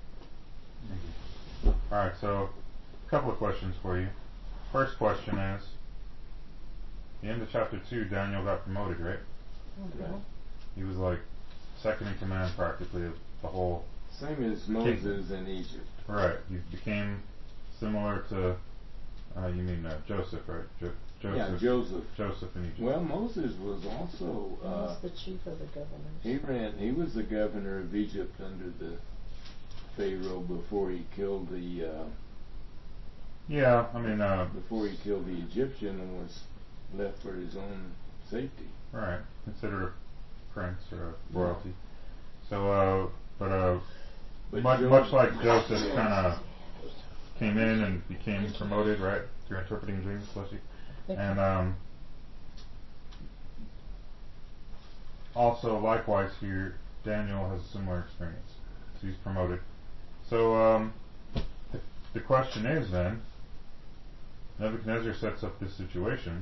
Speaker 2: Alright, so a couple of questions for you. First question is, the end of chapter 2, Daniel got promoted, right?
Speaker 1: Okay.
Speaker 2: He was like second in command practically of the whole.
Speaker 5: Same as Moses in Egypt.
Speaker 2: Right, he became similar to, you mean Joseph, right? Joseph.
Speaker 5: Yeah, Joseph.
Speaker 2: Joseph in Egypt.
Speaker 5: Well, Moses was also.
Speaker 1: He was the chief of the governors.
Speaker 5: He was the governor of Egypt under the Pharaoh before he killed the.
Speaker 2: Yeah, I mean.
Speaker 5: Before he killed the Egyptian and was left for his own safety.
Speaker 2: Right, considered a prince or a royalty. So, but much like Joseph kind of came in and became promoted, right, through interpreting dreams, bless you. And also likewise here, Daniel has a similar experience. So he's promoted. So the question is then, Nebuchadnezzar sets up this situation,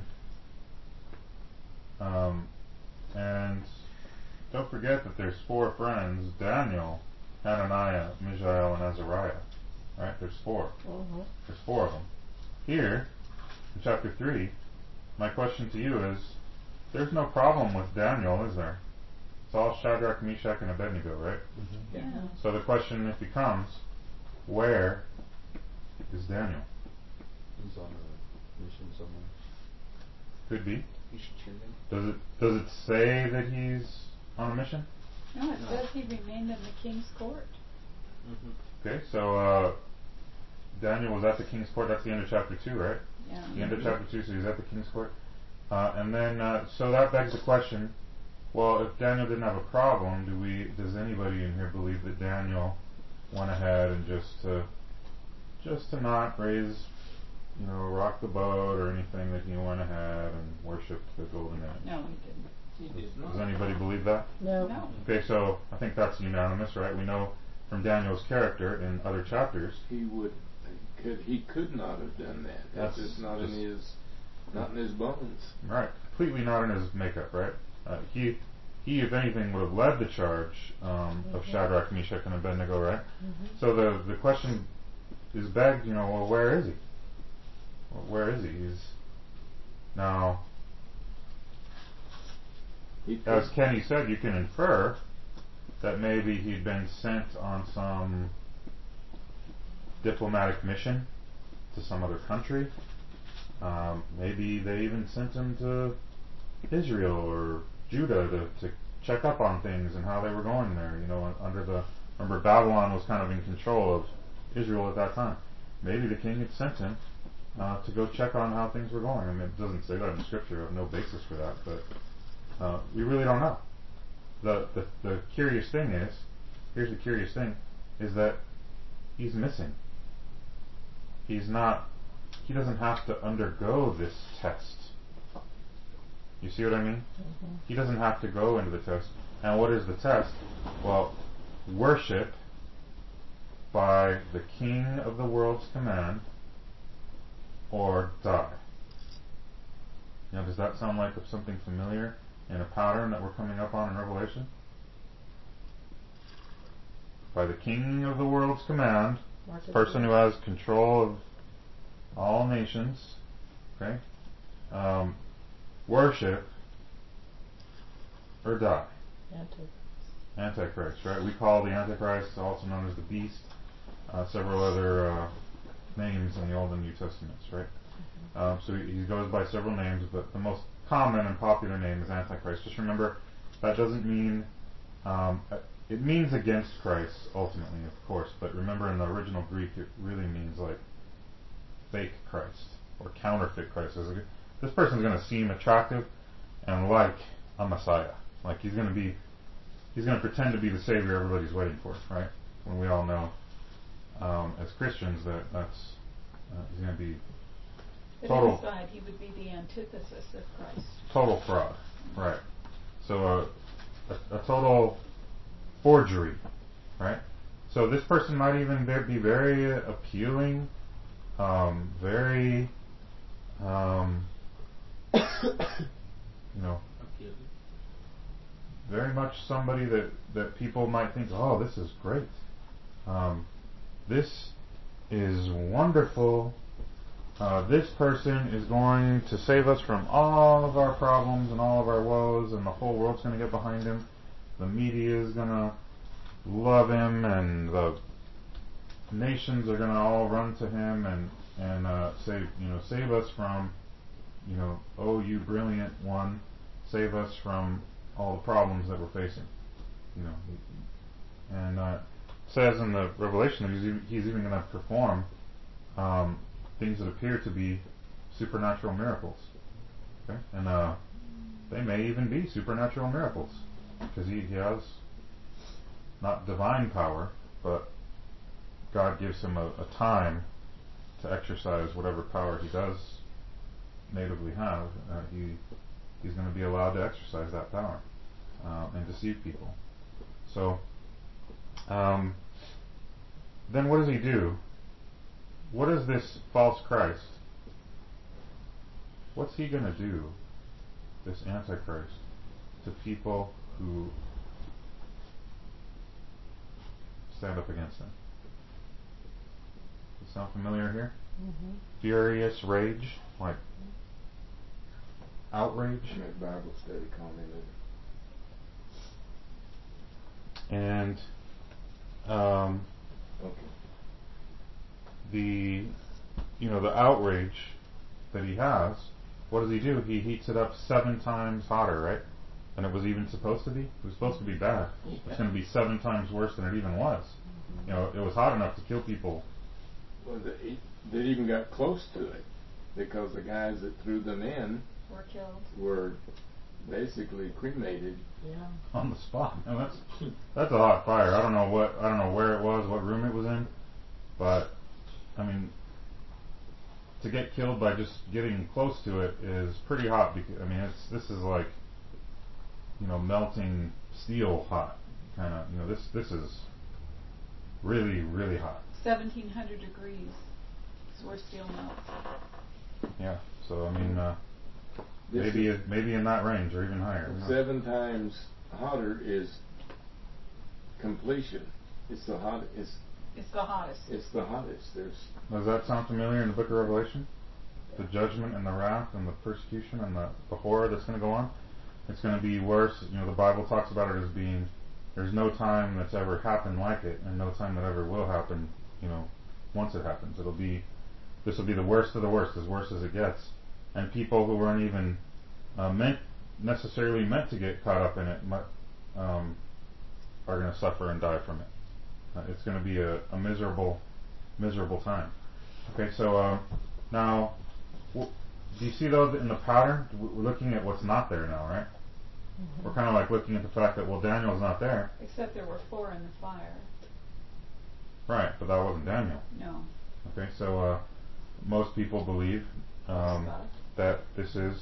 Speaker 2: and don't forget that there's four friends: Daniel, Hananiah, Mishael, and Azariah. Right? There's four.
Speaker 1: Mm-hmm.
Speaker 2: There's four of them. Here, in chapter 3, my question to you is, there's no problem with Daniel, is there? It's all Shadrach, Meshach, and Abednego, right?
Speaker 8: Mm-hmm.
Speaker 7: Yeah.
Speaker 2: So the question becomes, where is Daniel?
Speaker 4: He's on a mission somewhere.
Speaker 2: Could be.
Speaker 8: You should tune in.
Speaker 2: Does it say that he's on a mission?
Speaker 7: No, it says he remained in the king's court.
Speaker 8: Mm-hmm.
Speaker 2: Okay, so Daniel was at the king's court. That's the end of chapter 2, right?
Speaker 7: Yeah.
Speaker 2: The end of chapter 2, so he's at the king's court. And then, so that begs the question, well, if Daniel didn't have a problem, does anybody in here believe that Daniel went ahead and just to not raise, rock the boat or anything, that he went ahead and worshipped the golden image?
Speaker 7: No, he didn't.
Speaker 5: He did not.
Speaker 2: Does anybody believe that?
Speaker 1: No.
Speaker 7: No.
Speaker 2: Okay, so I think that's unanimous, right? We know from Daniel's character in other chapters.
Speaker 5: He could not have done that. That's just not in his bones.
Speaker 2: Right, completely not in his makeup, right? He, if anything, would have led the charge of Shadrach, Meshach, and Abednego, right?
Speaker 1: Mm-hmm.
Speaker 2: So the question is begged, well, where is he? Well, where is he? He's now, as Kenny said, you can infer that maybe he'd been sent on some diplomatic mission to some other country. Maybe they even sent him to Israel or Judah to check up on things and how they were going there. Remember Babylon was kind of in control of Israel at that time. Maybe the king had sent him to go check on how things were going. I mean, it doesn't say that in the scripture. I have no basis for that, but we really don't know. The curious thing is, here's the curious thing, is that he's missing. He doesn't have to undergo this test. You see what I mean?
Speaker 1: Mm-hmm.
Speaker 2: He doesn't have to go into the test. And what is the test? Well, worship by the king of the world's command, or die. Does that sound like something familiar in a pattern that we're coming up on in Revelation? By the king of the world's command, person who has control of all nations, okay? Worship or die. Antichrist, right? We call the Antichrist, also known as the beast, several other names in the Old and New Testaments, right? So he goes by several names, but the most common and popular name is Antichrist. Just remember, that doesn't mean, it means against Christ, ultimately, of course, but remember in the original Greek, it really means like fake Christ, or counterfeit Christ. This person's going to seem attractive and like a Messiah. Like he's going to pretend to be the Savior everybody's waiting for, right? when we all know, as Christians, that's he's going to be
Speaker 7: But
Speaker 2: total
Speaker 7: inside, he would be the antithesis of Christ.
Speaker 2: total fraud, right? So a total forgery, right? So this person might even be very appealing, very, you know, very much somebody that people might think, oh, this is great. This is wonderful. This person is going to save us from all of our problems and all of our woes, and the whole world's going to get behind him. The media is going to love him, and the nations are going to all run to him and say, save us from, oh, you brilliant one, save us from all the problems that we're facing. And it says in the Revelation that he's even going to perform things that appear to be supernatural miracles. Okay? And they may even be supernatural miracles, because he has not divine power, but God gives him a time to exercise whatever power he does natively have. He's going to be allowed to exercise that power and deceive people. So then what does he do? What is this false Christ? What's he going to do, this Antichrist, to people who stand up against him? Does it sound familiar here?
Speaker 1: Mm-hmm.
Speaker 2: Furious rage, like outrage.
Speaker 5: My Bible study commented.
Speaker 2: And
Speaker 5: Okay.
Speaker 2: the outrage that he has, what does he do? He heats it up 7 times hotter, right? Than it was even supposed to be. It was supposed to be bad. It's going to be 7 times worse than it even was. It was hot enough to kill people.
Speaker 5: Well, they even got close to it, because the guys that threw them in
Speaker 7: Were killed.
Speaker 5: were basically cremated.
Speaker 1: Yeah.
Speaker 2: On the spot. No, that's a hot fire. I don't know where it was, what room it was in, but I mean, to get killed by just getting close to it is pretty hot. Because this is like melting steel hot kind of. This is really, really hot.
Speaker 7: 1,700 degrees is where steel melts.
Speaker 2: Yeah. So
Speaker 5: This
Speaker 2: maybe in that range or even higher.
Speaker 5: 7 times hotter is completion. It's the hot.
Speaker 7: It's the hottest.
Speaker 5: It's the hottest.
Speaker 2: Does that sound familiar in the book of Revelation? The judgment and the wrath and the persecution and the horror that's going to go on. It's going to be worse. The Bible talks about it as being, there's no time that's ever happened like it, and no time that ever will happen. Once it happens, this will be the worst of the worst, as worse as it gets. And people who weren't even necessarily meant to get caught up in it are going to suffer and die from it. It's going to be a miserable, miserable time. Okay, so now, do you see those in the pattern? We're looking at what's not there now, right?
Speaker 1: Mm-hmm.
Speaker 2: We're kind of like looking at the fact that, Daniel's not there.
Speaker 7: Except there were 4 in the fire.
Speaker 2: Right, but that wasn't Daniel.
Speaker 7: No.
Speaker 2: Okay, so most people believe that this is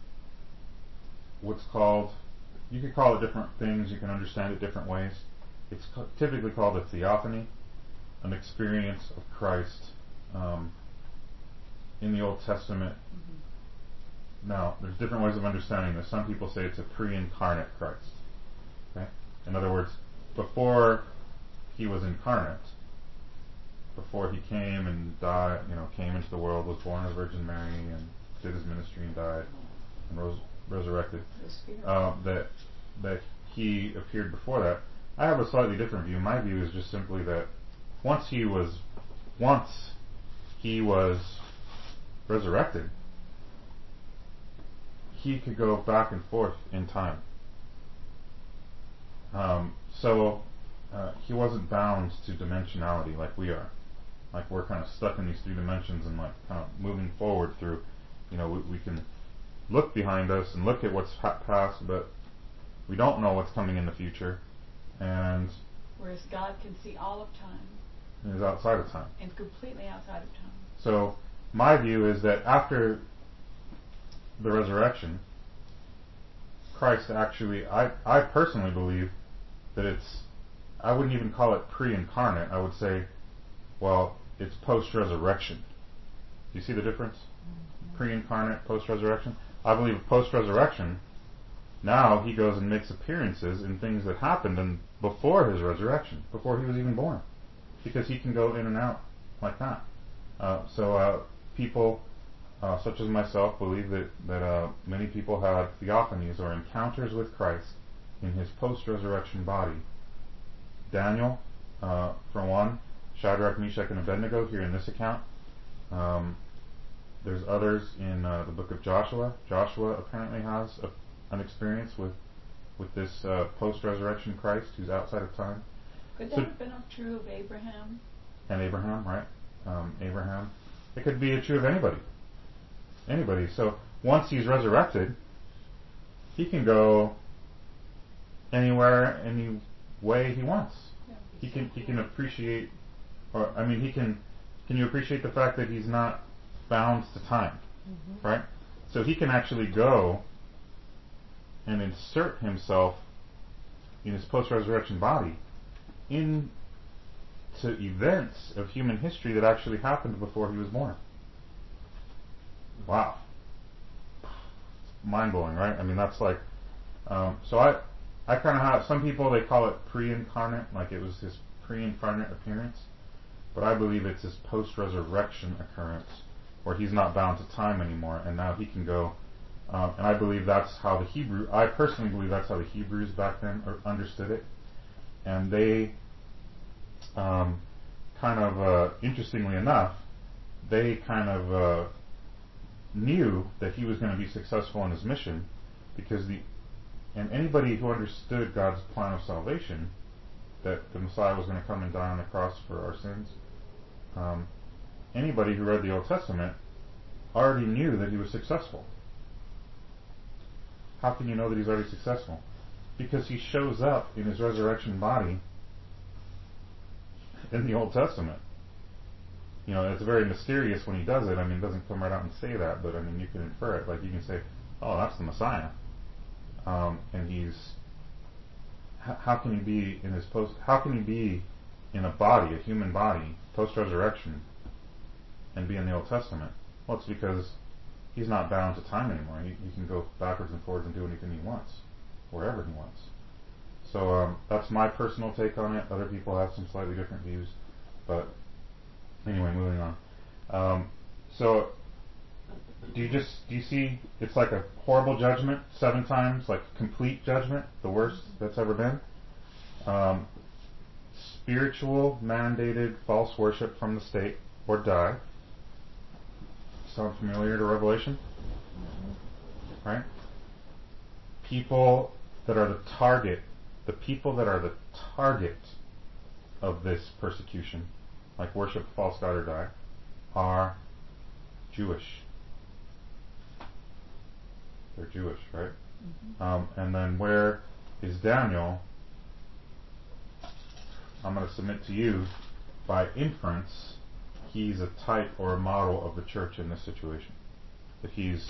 Speaker 2: what's called, you could call it different things, you can understand it different ways. It's typically called a theophany, an experience of Christ in the Old Testament. Mm-hmm. Now, there's different ways of understanding this. Some people say it's a pre-incarnate Christ. Okay? In other words, before he was incarnate, before he came and died, came into the world, was born of Virgin Mary, and did his ministry and died and resurrected, that he appeared before that. I have a slightly different view. My view is just simply that once he was resurrected, he could go back and forth in time. So he wasn't bound to dimensionality like we are. Like we're kind of stuck in these 3 dimensions and like kind of moving forward through, we can look behind us and look at what's past, but we don't know what's coming in the future. And
Speaker 7: Whereas God can see all of time
Speaker 2: and is outside of time.
Speaker 7: and completely outside of time.
Speaker 2: So my view is that after the resurrection, Christ actually, I personally believe that I wouldn't even call it pre-incarnate. I would say, well, it's post-resurrection. Do you see the difference? Pre-incarnate, post-resurrection. I believe post-resurrection, now he goes and makes appearances in things that happened before his resurrection, before he was even born, because he can go in and out like that. So people such as myself believe that many people had theophanies or encounters with Christ in his post-resurrection body. Daniel, for one, Shadrach, Meshach, and Abednego here in this account. There's others in the book of Joshua. Joshua apparently has an experience with this post-resurrection Christ who's outside of time.
Speaker 7: Could that have been true of Abraham?
Speaker 2: And Abraham, right? Abraham. It could be true of anybody. Anybody. So once he's resurrected, he can go anywhere, any way he wants. Yeah, he can appreciate, or I mean, can you appreciate the fact that he's not bound to time, right? So he can actually go and insert himself in his post-resurrection body into events of human history that actually happened before he was born. Wow. Mind-blowing, right? I mean, that's like, so I kind of have, some people, they call it pre-incarnate, like it was his pre-incarnate appearance, but I believe it's his post-resurrection occurrence, where he's not bound to time anymore, and now he can go, and I believe that's how I personally believe that's how the Hebrews back then understood it, and they, interestingly enough, they kind of knew that he was going to be successful in his mission, because and anybody who understood God's plan of salvation, that the Messiah was going to come and die on the cross for our sins, anybody who read the Old Testament already knew that he was successful. How can you know that he's already successful? Because he shows up in his resurrection body in the Old Testament. You know, it's very mysterious when he does it. I mean, it doesn't come right out and say that, but I mean, you can infer it. Like, you can say, oh, that's the Messiah. And how can he be in a body, a human body, post-resurrection, and be in the Old Testament? Well, it's because he's not bound to time anymore. He can go backwards and forwards and do anything he wants, wherever he wants. So that's my personal take on it. Other people have some slightly different views, but anyway, moving on. So do you see? It's like a horrible judgment 7 times, like complete judgment, the worst that's ever been. Spiritual mandated false worship from the state, or die. Sound familiar to Revelation? Right? People that are the target of this persecution, like worship false god or die, are Jewish. They're Jewish, right? And then where is Daniel? I'm going to submit to you, by inference, he's a type or a model of the church in this situation. That he's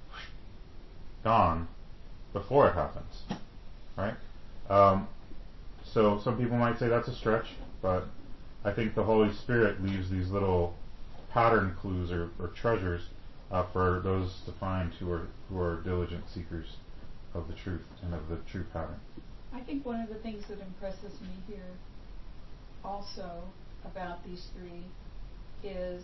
Speaker 2: gone before it happens, right? So some people might say that's a stretch, but I think the Holy Spirit leaves these little pattern clues or treasures for those to find who are diligent seekers of the truth and of the true pattern.
Speaker 7: I think one of the things that impresses me here also about these 3 is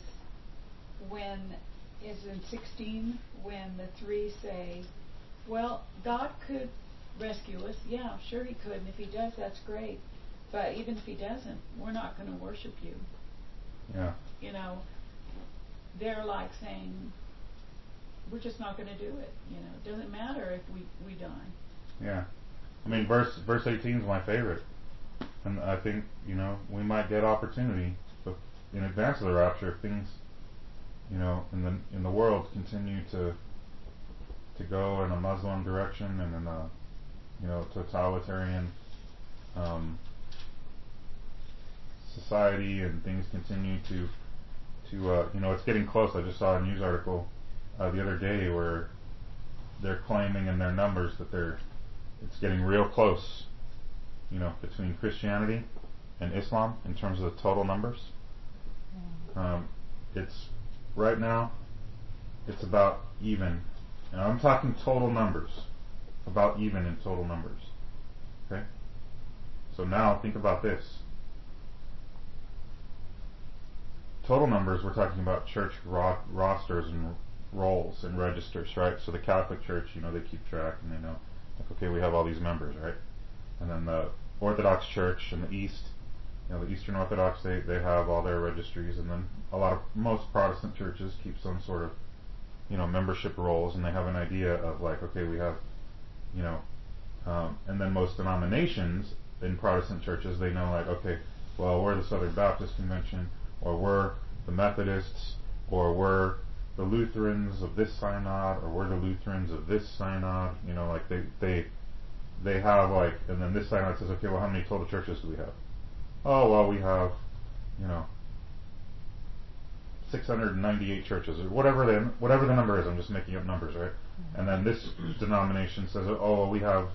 Speaker 7: in 16, when the 3 say, well, God could rescue us. Yeah, sure he could, and if he does, that's great. But even if he doesn't, we're not going to worship you.
Speaker 2: Yeah.
Speaker 7: You know, they're like saying, we're just not going to do it. You know, it doesn't matter if we die.
Speaker 2: Yeah. I mean, verse 18 is my favorite. And I think, we might get opportunity in advance of the rapture if things, in the world continue to go in a Muslim direction and in a, totalitarian society and things continue to it's getting close. I just saw a news article the other day where they're claiming in their numbers that it's getting real close, between Christianity and Islam in terms of the total numbers. It's right now, it's about even. And I'm talking total numbers, about even in total numbers. Okay? So now think about this. Total numbers, we're talking about church rosters and rolls and registers, right? So the Catholic Church, they keep track and they know, like, okay, we have all these members, right? And then the Orthodox Church in the East, the Eastern Orthodox, they have all their registries, and then most Protestant churches keep some sort of, membership rolls, and they have an idea of like, okay, we have, and then most denominations in Protestant churches, they know like, okay, well, we're the Southern Baptist Convention, or we're the Methodists, or we're the Lutherans of this synod, or we're the Lutherans of this synod, like they have like, and then this synod says, okay, well, how many total churches do we have? Oh, well, we have, 698 churches, or whatever the number is. I'm just making up numbers, right? And then this denomination says, oh, well, we have,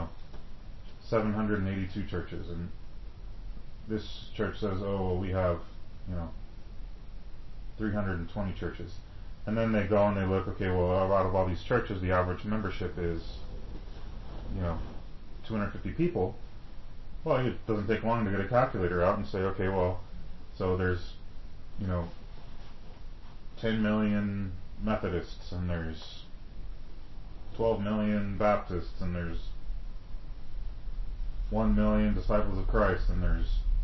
Speaker 2: 782 churches, and this church says, oh, well, we have, 320 churches. And then they go and they look, okay, well, out of all these churches, the average membership is, 250 people. Well, it doesn't take long to get a calculator out and say, okay, well, so there's, 10 million Methodists, and there's 12 million Baptists, and there's 1 million Disciples of Christ, and there's,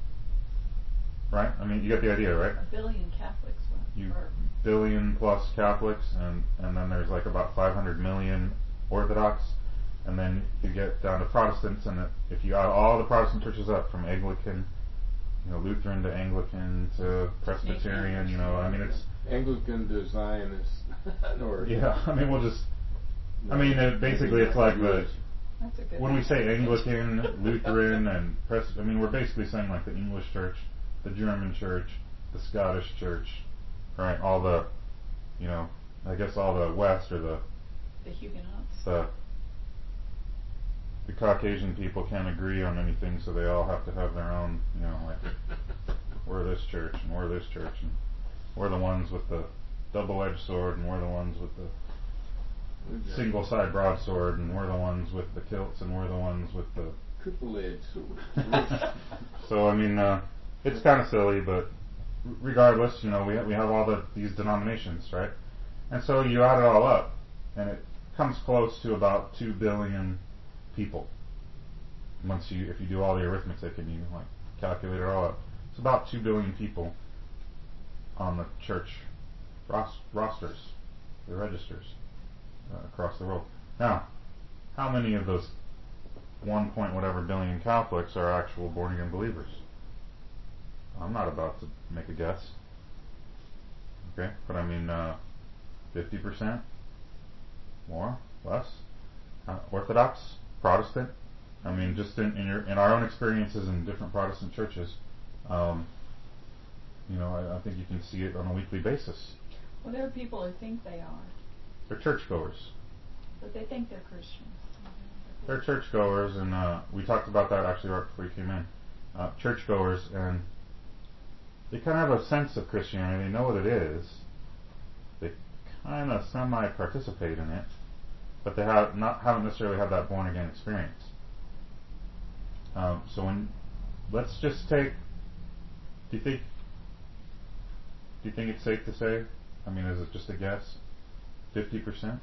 Speaker 2: right? I mean, you get the idea, right?
Speaker 7: A billion Catholics.
Speaker 2: Billion plus Catholics, and then there's like about 500 million Orthodox, and then you get down to Protestants, and if you add all the Protestant churches up, from Anglican, Lutheran to Anglican to Presbyterian, I mean, it's
Speaker 5: Anglican to Zionist, or
Speaker 2: yeah. I mean, basically it's like when we say Anglican, Lutheran, and we're basically saying like the English Church, the German Church, the Scottish Church, right? All the, I guess all the West, or the
Speaker 7: Huguenots.
Speaker 2: The Caucasian people can't agree on anything, so they all have to have their own, like, we're this church, and we're this church, and we're the ones with the double-edged sword, and we're the ones with the single-side broadsword, and we're the ones with the kilts, and we're the ones with the
Speaker 5: triple-edged sword.
Speaker 2: So, I mean, it's kind of silly, but regardless, we have all these denominations, right? And so you add it all up, and it comes close to about 2 billion people. If you do all the arithmetic and you like calculate it all up, it's about 2 billion people on the church rosters, the registers across the world. Now, how many of those 1 point whatever billion Catholics are actual born again believers? I'm not about to make a guess. Okay, but I mean, 50%, more, less, Orthodox, Protestant. I mean, just in our own experiences in different Protestant churches, I think you can see it on a weekly basis.
Speaker 7: Well, there are people who think they are.
Speaker 2: They're churchgoers.
Speaker 7: But they think they're Christians.
Speaker 2: They're churchgoers, and we talked about that actually right before you came in. Churchgoers, and they kind of have a sense of Christianity. They know what it is. They kind of semi-participate in it, but they haven't necessarily had that born again experience. So let's just take. Do you think it's safe to say? I mean, is it just a guess? 50%?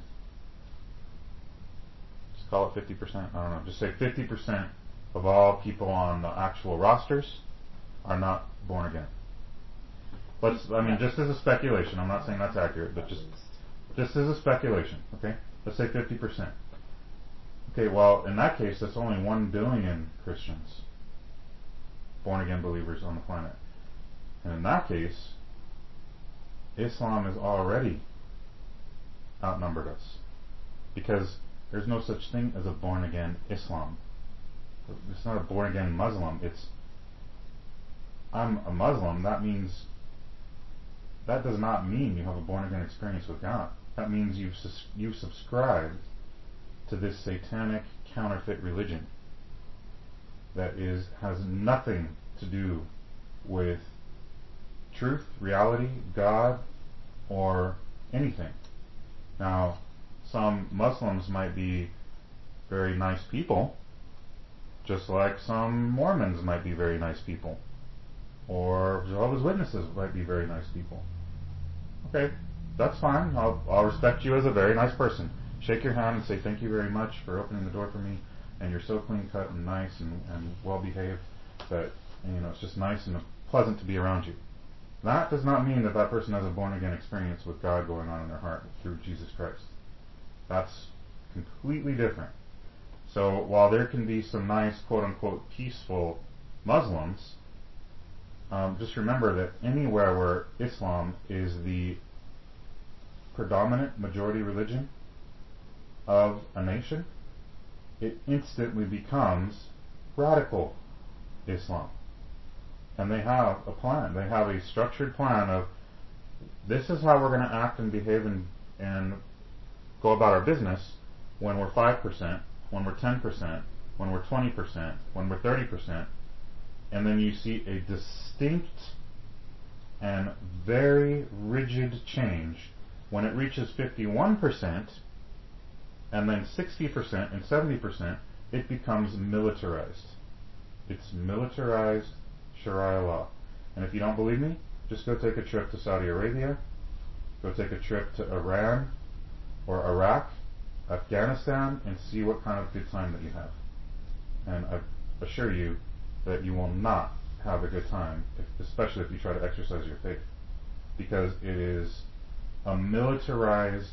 Speaker 2: Just call it 50%. I don't know. Just say 50% of all people on the actual rosters are not born again. Just as a speculation. I'm not saying that's accurate, but just as a speculation. Okay, let's say 50%. Okay, well, in that case, that's only 1 billion Christians, born again believers on the planet. And in that case, Islam has already outnumbered us, because there's no such thing as a born again Islam. It's not a born again Muslim. I'm a Muslim, that does not mean you have a born again experience with God. That means you've subscribed to this satanic counterfeit religion that has nothing to do with truth, reality, God, or anything. Now, some Muslims might be very nice people, just like some Mormons might be very nice people, or Jehovah's Witnesses might be very nice people. Okay, that's fine. I'll respect you as a very nice person. Shake your hand and say thank you very much for opening the door for me, and you're so clean cut and nice and well behaved that it's just nice and pleasant to be around you. That does not mean that person has a born again experience with God going on in their heart through Jesus Christ. That's completely different. So while there can be some nice quote unquote peaceful Muslims, just remember that anywhere where Islam is the predominant majority religion of a nation, it instantly becomes radical Islam. And they have a plan. They have a structured plan of, this is how we're going to act and behave and go about our business when we're 5%, when we're 10%, when we're 20%, when we're 30%. And then you see a distinct and very rigid change when it reaches 51%, and then 60% and 70%, it becomes militarized. It's militarized Sharia law. And if you don't believe me, just go take a trip to Saudi Arabia, go take a trip to Iran or Iraq, Afghanistan, and see what kind of good time that you have. And I assure you that you will not have a good time, especially if you try to exercise your faith, because it is a militarized,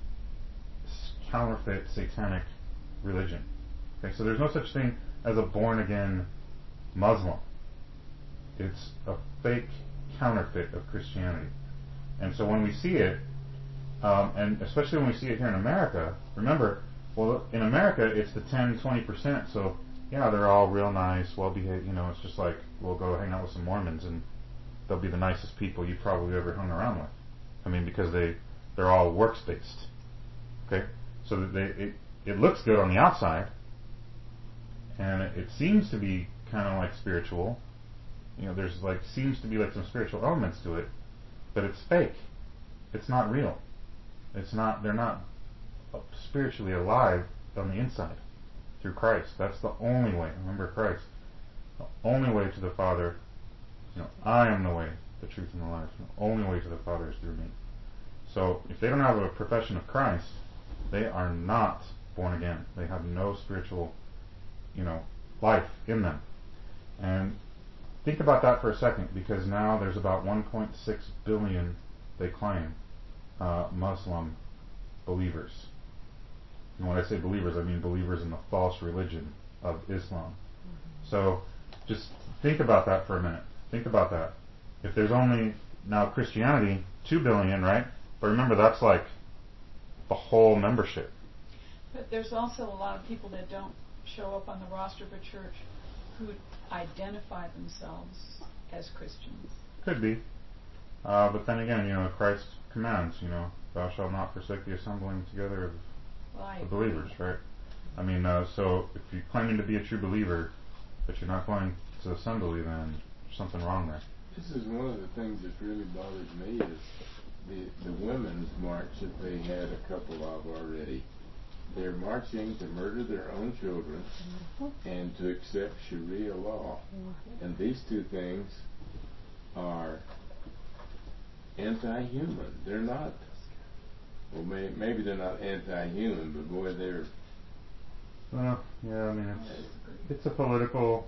Speaker 2: counterfeit, satanic religion. Okay, so there's no such thing as a born-again Muslim. It's a fake counterfeit of Christianity. And so when we see it, and especially when we see it here in America, remember, well, in America it's the 10-20%, so yeah, they're all real nice, well-behaved, it's just like, we'll go hang out with some Mormons and they'll be the nicest people you probably ever hung around with. I mean, because they're all works-based. Okay? So that it looks good on the outside, and it seems to be kind of like spiritual. There's seems to be some spiritual elements to it, but it's fake. It's not real. They're not spiritually alive on the inside through Christ. That's the only way. Remember Christ. The only way to the Father, I am the way, the truth, and the life. The only way to the Father is through me. So if they don't have a profession of Christ, they are not born again. They have no spiritual, life in them. And think about that for a second, because now there's about 1.6 billion, they claim, Muslim believers. And when I say believers, I mean believers in the false religion of Islam. So just think about that for a minute. Think about that. If there's only now Christianity, 2 billion, right? But remember, that's like the whole membership.
Speaker 7: But there's also a lot of people that don't show up on the roster of a church who identify themselves as Christians.
Speaker 2: Could be. But then again, Christ commands, thou shalt not forsake the assembling together of the believers, right? I mean, so if you're claiming to be a true believer, but you're not going to assembly, then there's something wrong there.
Speaker 5: This is one of the things that really bothers me is the women's march that they had a couple of already. They're marching to murder their own children and to accept Sharia law. And these two things are anti-human. They're not, well, maybe they're not anti-human, but boy, they're...
Speaker 2: Well, yeah, I mean, it's a political...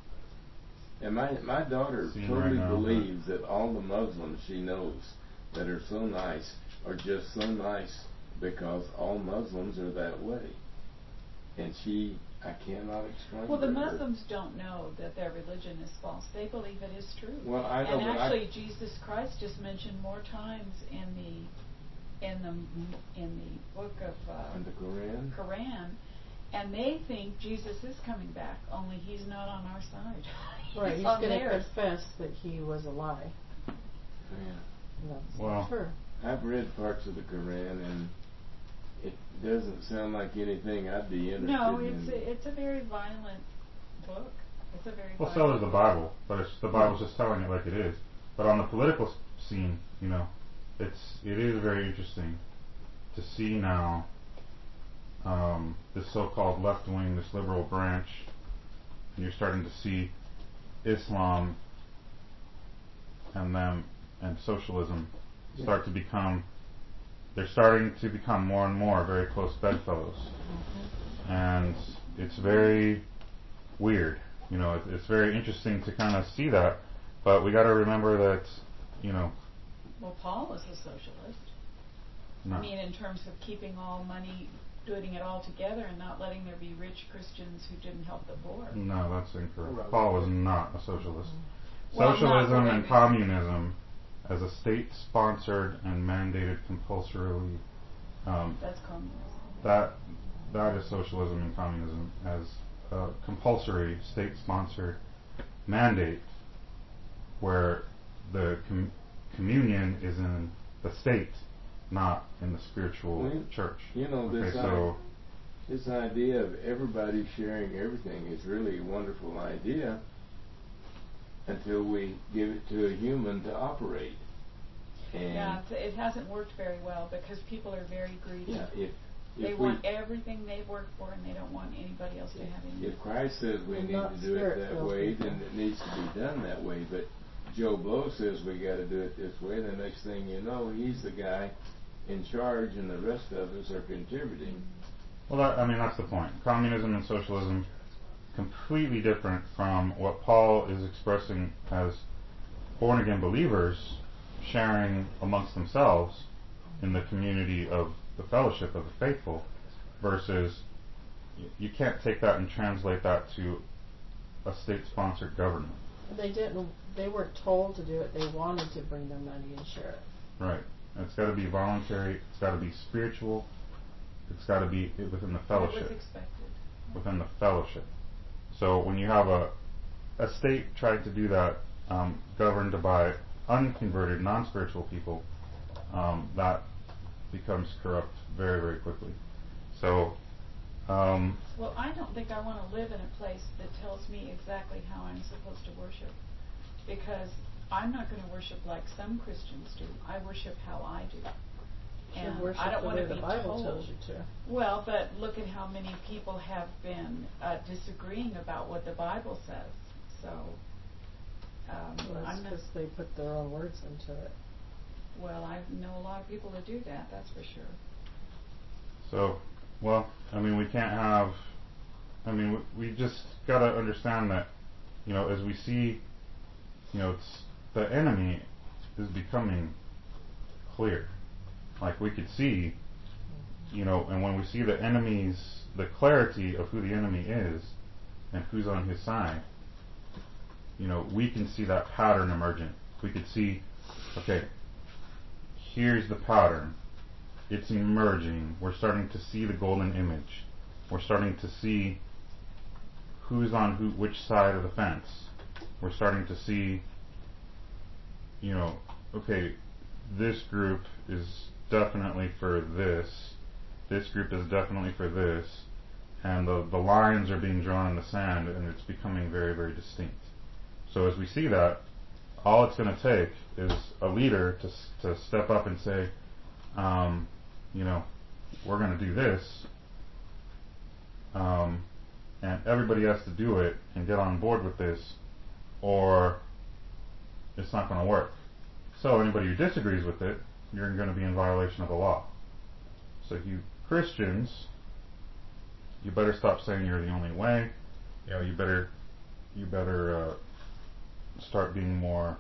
Speaker 5: And my daughter totally
Speaker 2: right now,
Speaker 5: believes that all the Muslims she knows that are so nice are just so nice because all Muslims are that way. And I cannot explain.
Speaker 7: Well, the Muslims don't know that their religion is false. They believe it is true.
Speaker 5: Well, I know,
Speaker 7: and actually, Jesus Christ is mentioned more times in the book of
Speaker 5: in the Quran.
Speaker 7: And they think Jesus is coming back, only he's not on our side.
Speaker 1: Right, he's
Speaker 7: on
Speaker 1: going to
Speaker 7: theirs.
Speaker 1: confess that he was a lie.
Speaker 5: Yeah.
Speaker 1: And that's
Speaker 2: Well-
Speaker 1: not true.
Speaker 5: I've read parts of the Quran, and it doesn't sound like anything I'd be interested
Speaker 7: No,
Speaker 5: in.
Speaker 7: it's a very violent book. It's a very
Speaker 2: Well,
Speaker 7: violent
Speaker 2: so is the
Speaker 7: book.
Speaker 2: Bible, but the Bible's just telling it like it is. But on the political scene, it is very interesting to see now this so-called left wing, this liberal branch, and you're starting to see Islam and socialism start to become. They're starting to become more and more very close bedfellows, and it's very weird. It's very interesting to kind of see that, but we got to remember that,
Speaker 7: Well, Paul was a socialist.
Speaker 2: no.
Speaker 7: I mean, in terms of keeping all money, doing it all together, and not letting there be rich Christians who didn't help the poor.
Speaker 2: No, that's incorrect.
Speaker 6: Right.
Speaker 2: Paul was not a socialist.
Speaker 7: Well,
Speaker 2: Socialism
Speaker 7: not
Speaker 2: and
Speaker 7: really.
Speaker 2: communism, as a state-sponsored and mandated compulsorily,
Speaker 7: That's communism.
Speaker 2: that is socialism and communism as a compulsory state-sponsored mandate, where the communion is in the state, not in the spiritual
Speaker 5: Well,
Speaker 2: church.
Speaker 5: This
Speaker 2: so
Speaker 5: this idea of everybody sharing everything is really a wonderful idea until we give it to a human to operate. And
Speaker 7: Yeah, it hasn't worked very well because people are very greedy.
Speaker 5: yeah, if
Speaker 7: They
Speaker 5: we,
Speaker 7: want everything they've worked for, and they don't want anybody else to have any.
Speaker 5: if Christ says we
Speaker 1: And
Speaker 5: need
Speaker 1: not
Speaker 5: to do it that
Speaker 1: spirit-filled
Speaker 5: way,
Speaker 1: people.
Speaker 5: then it needs to be done that way. But Joe Blow says we got to do it this way. The next thing you know, he's the guy in charge, and the rest of us are contributing.
Speaker 2: Well, that's the point. Communism and socialism, completely different from what Paul is expressing as born-again believers sharing amongst themselves in the community of the fellowship of the faithful, versus you can't take that and translate that to a state-sponsored government.
Speaker 1: They weren't told to do it. They wanted to bring their money and share it.
Speaker 2: Right. It's got to be voluntary. It's got to be spiritual. It's got to be within the
Speaker 7: It
Speaker 2: fellowship.
Speaker 7: was expected.
Speaker 2: Within the fellowship. So when you have a state trying to do that, governed by unconverted, non-spiritual people, that becomes corrupt very, very quickly. So,
Speaker 7: Well, I don't think I want to live in a place that tells me exactly how I'm supposed to worship, because I'm not going to worship like some Christians do. I worship how I do.
Speaker 1: You
Speaker 7: And
Speaker 1: worship
Speaker 7: I don't
Speaker 1: the
Speaker 7: want
Speaker 1: way
Speaker 7: to be
Speaker 1: the Bible
Speaker 7: told.
Speaker 1: tells you to.
Speaker 7: Well, but look at how many people have been disagreeing about what the Bible says. So,
Speaker 1: Well, that's
Speaker 7: I'm not.
Speaker 1: because they put their own words into it.
Speaker 7: Well, I know a lot of people that do that. That's for sure.
Speaker 2: so, we can't have. We just got to understand that, as we see, it's the enemy is becoming clear. Like we could see, and when we see the clarity of who the enemy is and who's on his side, we can see that pattern emerging. We could see, okay, here's the pattern. It's emerging. We're starting to see the golden image. We're starting to see who's on which side of the fence. We're starting to see, okay, this group is definitely for this group is definitely for this, and the lines are being drawn in the sand, and it's becoming very, very distinct. So as we see that, all it's going to take is a leader to step up and say, we're going to do this, and everybody has to do it and get on board with this, or it's not going to work. So anybody who disagrees with it, you're going to be in violation of the law. So you Christians, you better stop saying you're the only way. You better start being more,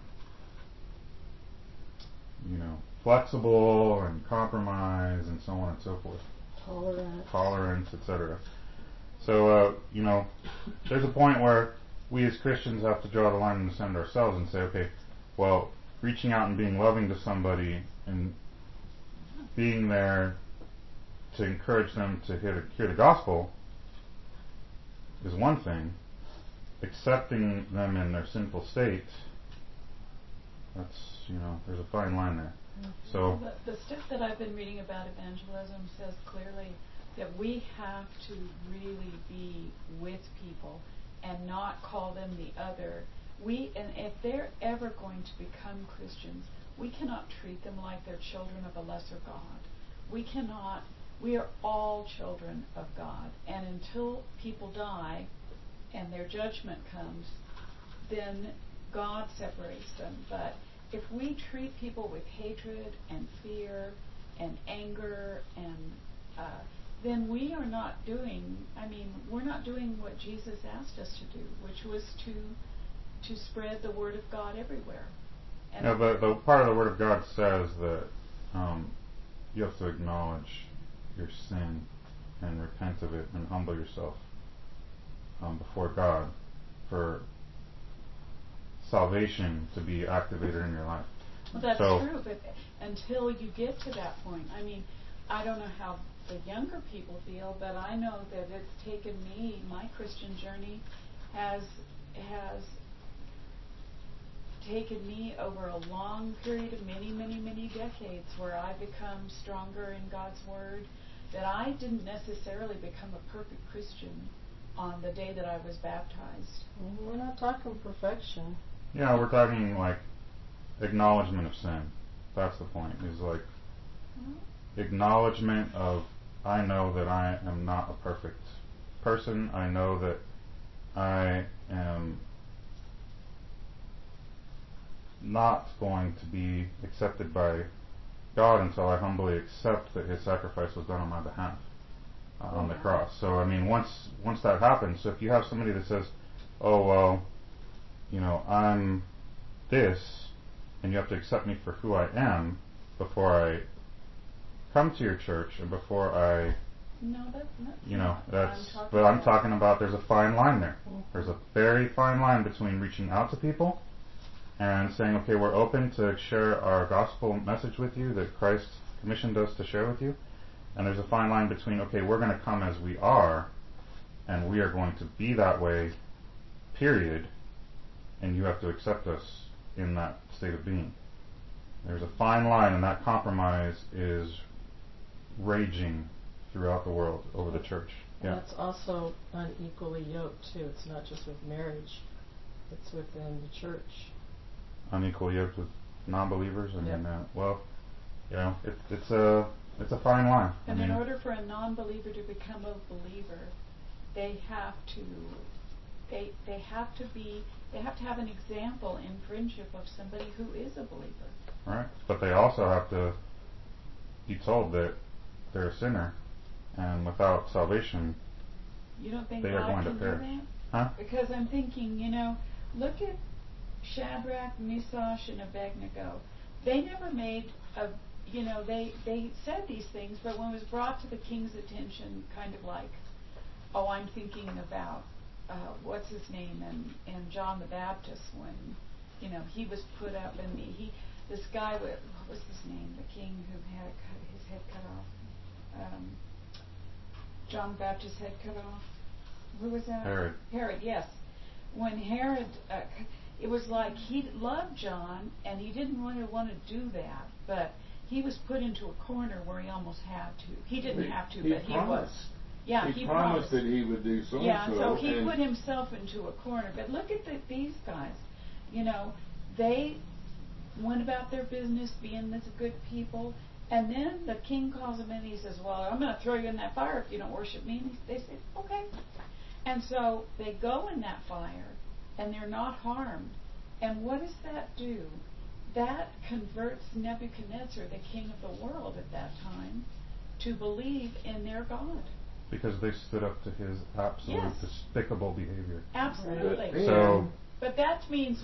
Speaker 2: flexible and compromise and so on and so forth. Tolerance, etc. So, there's a point where we as Christians have to draw the line in the sand ourselves and say, okay, well, reaching out and being loving to somebody and being there to encourage them to hear the gospel is one thing, accepting them in their sinful state, that's, there's a fine line there. So
Speaker 7: the stuff that I've been reading about evangelism says clearly that we have to really be with people and not call them the other. And if they're ever going to become Christians, we cannot treat them like they're children of a lesser God. We are all children of God. And until people die and their judgment comes, then God separates them. But if we treat people with hatred and fear and anger, and then we're not doing what Jesus asked us to do, which was to spread the word of God everywhere. And
Speaker 2: the part of the Word of God says that you have to acknowledge your sin and repent of it and humble yourself before God for salvation to be activated in your life.
Speaker 7: Well, that's true, but until you get to that point, I don't know how the younger people feel, but I know that it's taken me, my Christian journey has taken me over a long period of many, many, many decades where I've become stronger in God's Word, that I didn't necessarily become a perfect Christian on the day that I was baptized.
Speaker 1: We're not talking perfection.
Speaker 2: Yeah, we're talking like acknowledgement of sin. That's the point, is like acknowledgement of, I know that I am not a perfect person. I know that I am not going to be accepted by God until I humbly accept that His sacrifice was done on my behalf on the cross. So once that happens, so if you have somebody that says, "Oh well, I'm this, and you have to accept me for who I am before I come to your church and before I,"
Speaker 7: no, that's
Speaker 2: I'm talking about there's a fine line there. There's a very fine line between reaching out to people and saying, okay, we're open to share our gospel message with you that Christ commissioned us to share with you. And there's a fine line between, okay, we're going to come as we are, and we are going to be that way, period, and you have to accept us in that state of being. There's a fine line, and that compromise is raging throughout the world over the church.
Speaker 1: And that's also unequally yoked, too. It's not just with marriage. It's within the church.
Speaker 2: Unequally yoked with non-believers. It's a fine line.
Speaker 7: And in order for a non-believer to become a believer, they have to have an example in friendship of somebody who is a believer.
Speaker 2: Right, but they also have to be told that they're a sinner, and without salvation,
Speaker 7: you don't think
Speaker 2: they are
Speaker 7: God
Speaker 2: going to
Speaker 7: can
Speaker 2: perish.
Speaker 7: do that?
Speaker 2: Huh?
Speaker 7: Because I'm thinking, look at Shadrach, Meshach, and Abednego. They never made they said these things, but when it was brought to the king's attention, kind of like, I'm thinking about what's his name, and John the Baptist, when he was put up in this guy with, what was his name, the king who had his head cut off, John the Baptist's head cut off. Who was that? Herod, yes. When Herod, it was like he loved John, and he didn't really want to do that, but he was put into a corner where he almost had to. He didn't have to, but he was. Yeah,
Speaker 5: he promised that he would do so.
Speaker 7: Yeah, so he put himself into a corner. But look at these guys. They went about their business being these good people, and then the king calls them in and he says, well, I'm going to throw you in that fire if you don't worship me. And they say, okay. And so they go in that fire, and they're not harmed. And what does that do? That converts Nebuchadnezzar, the king of the world at that time, to believe in their God.
Speaker 2: Because they stood up to his absolute despicable behavior.
Speaker 7: Absolutely. But that means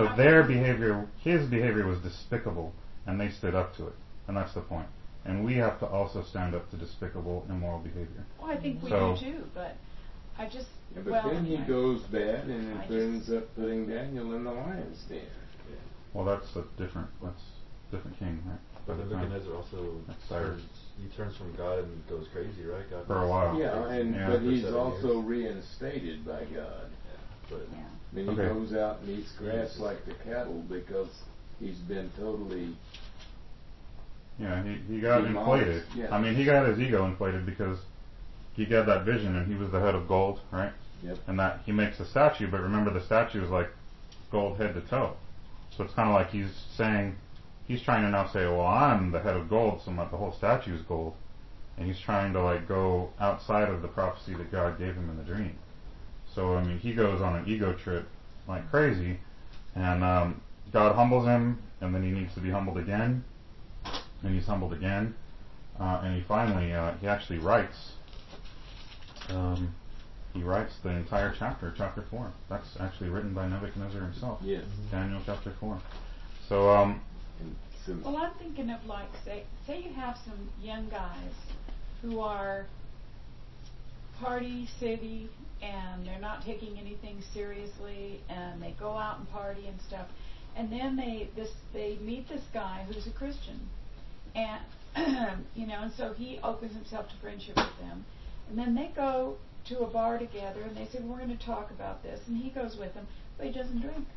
Speaker 7: his behavior was despicable, and they stood up to it. And that's the point. And we have to also stand up to despicable, immoral behavior. Well, I think we do too, but I just...
Speaker 5: then he goes bad, and it ends up putting Daniel in the lion's den.
Speaker 2: Well, that's different king, right?
Speaker 4: But Nebuchadnezzar also turns from God and goes crazy, right? God
Speaker 2: for a while.
Speaker 5: Yeah, but he's also reinstated by God.
Speaker 4: But
Speaker 7: Yeah.
Speaker 5: I mean, he
Speaker 2: Okay.
Speaker 5: goes out and eats grass like the cattle because he's been totally.
Speaker 2: Yeah, he got
Speaker 5: Demolished,
Speaker 2: inflated.
Speaker 5: yeah.
Speaker 2: I mean, he got his ego inflated because he got that vision and he was the head of gold, right?
Speaker 5: Yep.
Speaker 2: And that he makes a statue, but remember the statue is like gold head to toe. So it's kind of like he's trying to now say, well, I'm the head of gold, so the whole statue is gold. And he's trying to like go outside of the prophecy that God gave him in the dream. So, I mean, he goes on an ego trip like crazy, and God humbles him, and then he needs to be humbled again, and he's humbled again, and he finally, he actually writes, the entire chapter 4. That's actually written by Nebuchadnezzar himself.
Speaker 5: Yes.
Speaker 2: Daniel chapter 4. So,
Speaker 5: And some,
Speaker 7: Well, I'm thinking of like, say you have some young guys who are party city and they're not taking anything seriously and they go out and party and stuff, and then they meet this guy who's a Christian, and and so he opens himself to friendship with them, and then they go to a bar together and they say, we're going to talk about this, and he goes with them, but he doesn't drink.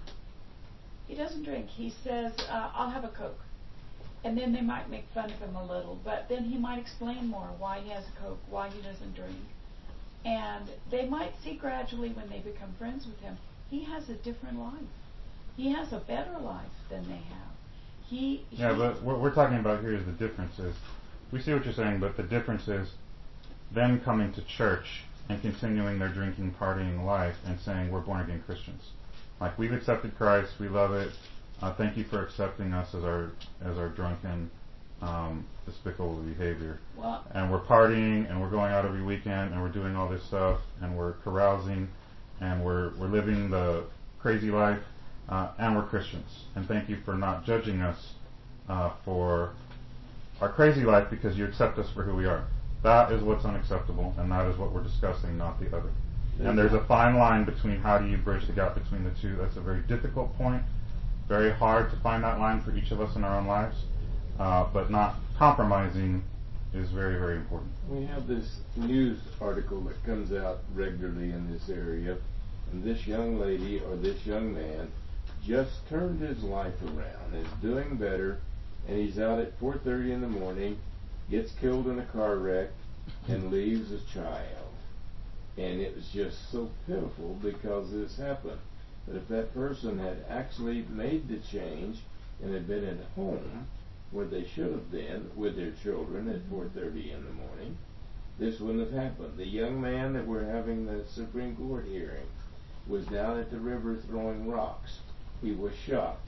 Speaker 7: He says, I'll have a Coke. And then they might make fun of him a little, but then he might explain more why he has a Coke, why he doesn't drink. And they might see gradually when they become friends with him, he has a different life. He has a better life than they have.
Speaker 2: but what we're talking about here is the difference is, we see what you're saying, but the difference is them coming to church and continuing their drinking, partying life and saying, we're born again Christians. Like, we've accepted Christ, we love it. Thank you for accepting us as our drunken, despicable behavior.
Speaker 7: Well,
Speaker 2: and we're partying, and we're going out every weekend, and we're doing all this stuff, and we're carousing, and we're living the crazy life, and we're Christians. And thank you for not judging us for our crazy life, because you accept us for who we are. That is what's unacceptable, and that is what we're discussing, not the other. And there's a fine line between how do you bridge the gap between the two. That's a very difficult point. Very hard to find that line for each of us in our own lives. But not compromising is very, very important.
Speaker 5: we have this news article that comes out regularly in this area, and this young lady or this young man just turned his life around, is doing better, and he's out at 4:30 in the morning, gets killed in a car wreck, and leaves a child. And it was just so pitiful because this happened. But if that person had actually made the change and had been at home where they should have been with their children at 4:30 in the morning, this wouldn't have happened. The young man that we're having the Supreme Court hearing was down at the river throwing rocks. He was shot.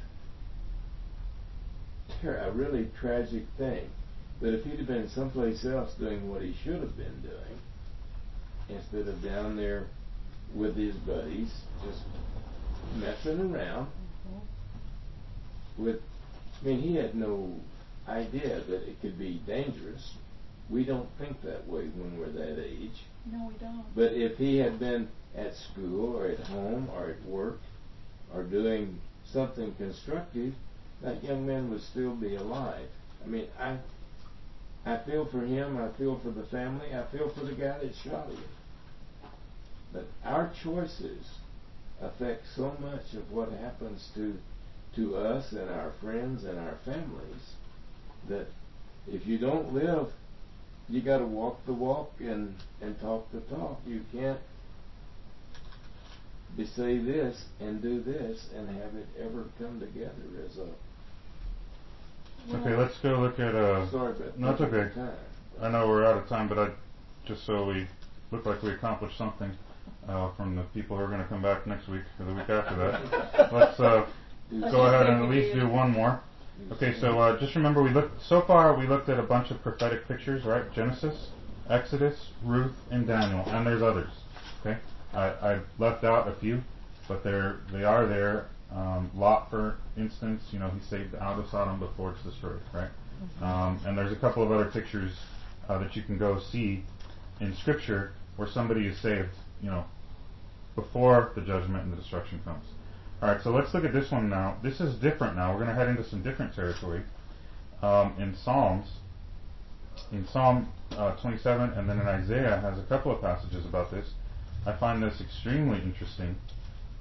Speaker 5: A really tragic thing. But if he'd have been someplace else doing what he should have been doing, instead of down there with his buddies, just messing around with, he had no idea that it could be dangerous. We don't think that way when we're that age.
Speaker 7: no, we don't.
Speaker 5: But if he had been at school or at home or at work or doing something constructive, that young man would still be alive. I feel for him, I feel for the family, I feel for the guy that shot him. But our choices affect so much of what happens to us and our friends and our families, that if you don't live, you got to walk the walk and talk the talk. You can't say this and do this and have it ever come together as a.
Speaker 2: Okay, let's go look at
Speaker 5: Sorry about
Speaker 2: No, it's okay.
Speaker 5: time.
Speaker 2: I know we're out of time, but just so we look like we accomplished something from the people who are going to come back next week or the week after that. Let's go ahead and at least do one more. Okay, so just remember, we looked at a bunch of prophetic pictures, right? Genesis, Exodus, Ruth, and Daniel, and there's others. Okay, I left out a few, but they are there. Lot, for instance, he saved out of Sodom before it's destroyed, right? And there's a couple of other pictures that you can go see in Scripture where somebody is saved, before the judgment and the destruction comes. All right, so let's look at this one now. This is different now. We're going to head into some different territory. In Psalm 27, and then in Isaiah has a couple of passages about this. I find this extremely interesting.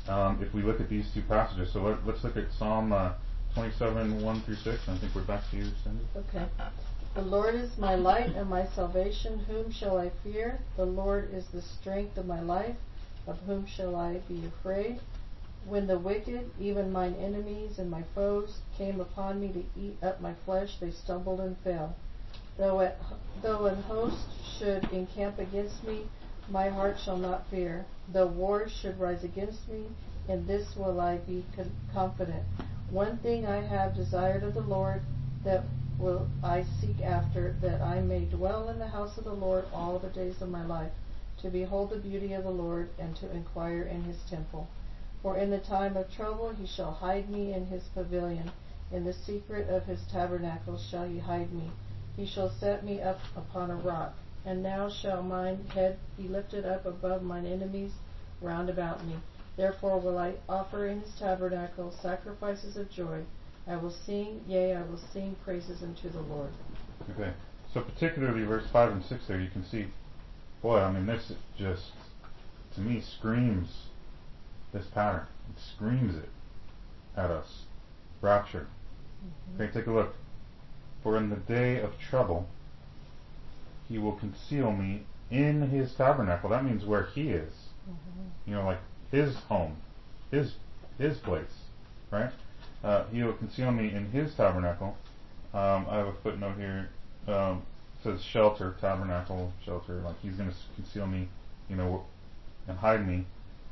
Speaker 2: if we look at these two passages. So let's look at Psalm 27, 1 through 6. I think we're back to you, Cindy.
Speaker 1: Okay. The Lord is my light and my salvation. Whom shall I fear? The Lord is the strength of my life. Of whom shall I be afraid? When the wicked, even mine enemies and my foes, came upon me to eat up my flesh, they stumbled and fell. Though an host should encamp against me, my heart shall not fear. Though war should rise against me, in this will I be confident. One thing I have desired of the Lord, that will I seek after, that I may dwell in the house of the Lord all the days of my life, to behold the beauty of the Lord, and to inquire in his temple. For in the time of trouble he shall hide me in his pavilion. In the secret of his tabernacle shall he hide me. He shall set me up upon a rock. And now shall mine head be lifted up above mine enemies round about me. Therefore will I offer in his tabernacle sacrifices of joy. I will sing, yea, I will sing praises unto the Lord.
Speaker 2: Okay. So particularly verse 5 and 6 there, you can see, boy, I mean, this just, to me, screams this pattern. It screams it at us. Rapture. Okay, take a look. For in the day of trouble, he will conceal me in his tabernacle. That means where he is. You know, like his home, his place, right? He will conceal me in his tabernacle. I have a footnote here. It says shelter, tabernacle, shelter. Like he's going to conceal me, you know, and hide me.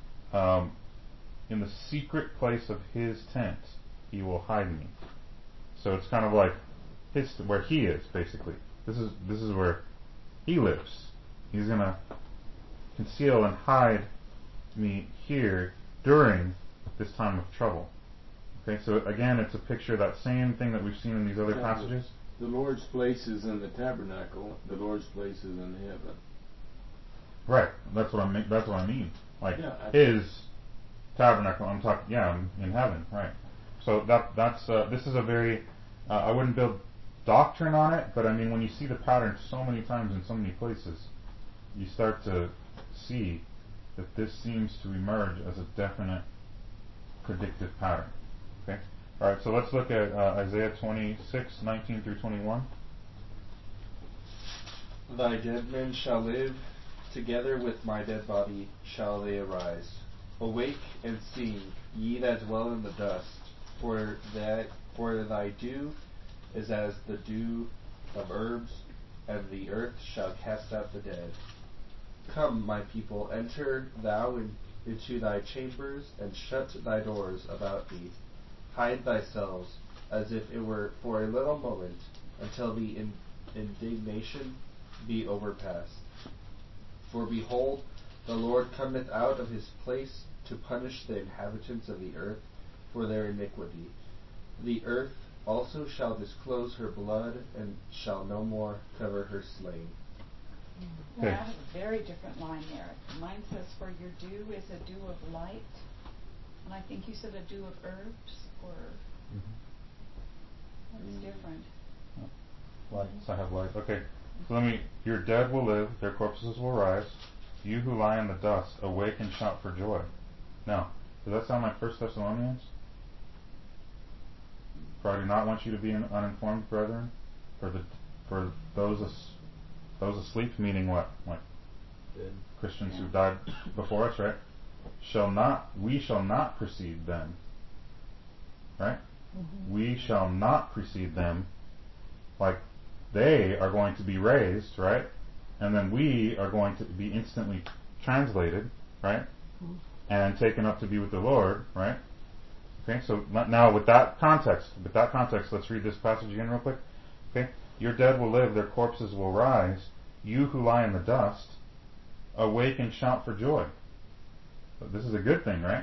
Speaker 2: In the secret place of his tent, he will hide me. So it's kind of like where he is, basically. This is where he lives. He's going to conceal and hide me here during this time of trouble. Okay, so again, it's a picture of that same thing that we've seen in these other passages.
Speaker 5: The Lord's place is in the tabernacle. The Lord's place is in heaven.
Speaker 2: Right. That's what I mean. Like his tabernacle. I'm talking. Yeah, in heaven. Right. So that's this is a very. I wouldn't build doctrine on it, but I mean, when you see the pattern so many times in so many places, you start to see that this seems to emerge as a definite predictive pattern. Okay? Alright, so let's look at Isaiah 26, 19 through 21.
Speaker 8: Thy dead men shall live, together with my dead body shall they arise. Awake and sing, ye that dwell in the dust, for thy dew is as the dew of herbs, and the earth shall cast out the dead. Come, my people, enter thou into thy chambers, and shut thy doors about thee. Hide thyself, as if it were for a little moment, until the indignation be overpast. For behold, the Lord cometh out of his place to punish the inhabitants of the earth for their iniquity. The earth also shall disclose her blood, and shall no more cover her slain.
Speaker 7: Well, I have a very different line there. Mine says, for your dew is a dew of light. And I think you said a dew of herbs, or that's different.
Speaker 2: Lights, I have light. Okay, so your dead will live, their corpses will rise. You who lie in the dust, awake and shout for joy. Now, does that sound like 1 Thessalonians? For I do not want you to be uninformed, brethren. For those asleep, meaning what? Like
Speaker 4: Dead.
Speaker 2: Christians who died before us, right? We shall not precede them. Right? We shall not precede them. Like they are going to be raised, right? And then we are going to be instantly translated, right? And taken up to be with the Lord, right? Okay, so now with that context, let's read this passage again real quick. Okay, your dead will live, their corpses will rise. You who lie in the dust, awake and shout for joy. So this is a good thing, right?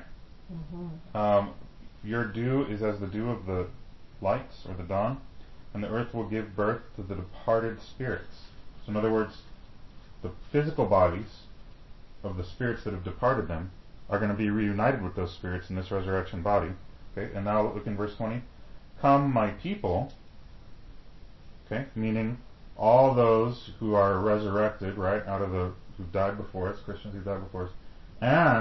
Speaker 2: Your dew is as the dew of the lights or the dawn, and the earth will give birth to the departed spirits. So in other words, the physical bodies of the spirits that have departed them are going to be reunited with those spirits in this resurrection body. Okay, and now look in verse 20. Come, my people. Okay, meaning all those who are resurrected, right, out of who died before us, Christians who died before us, and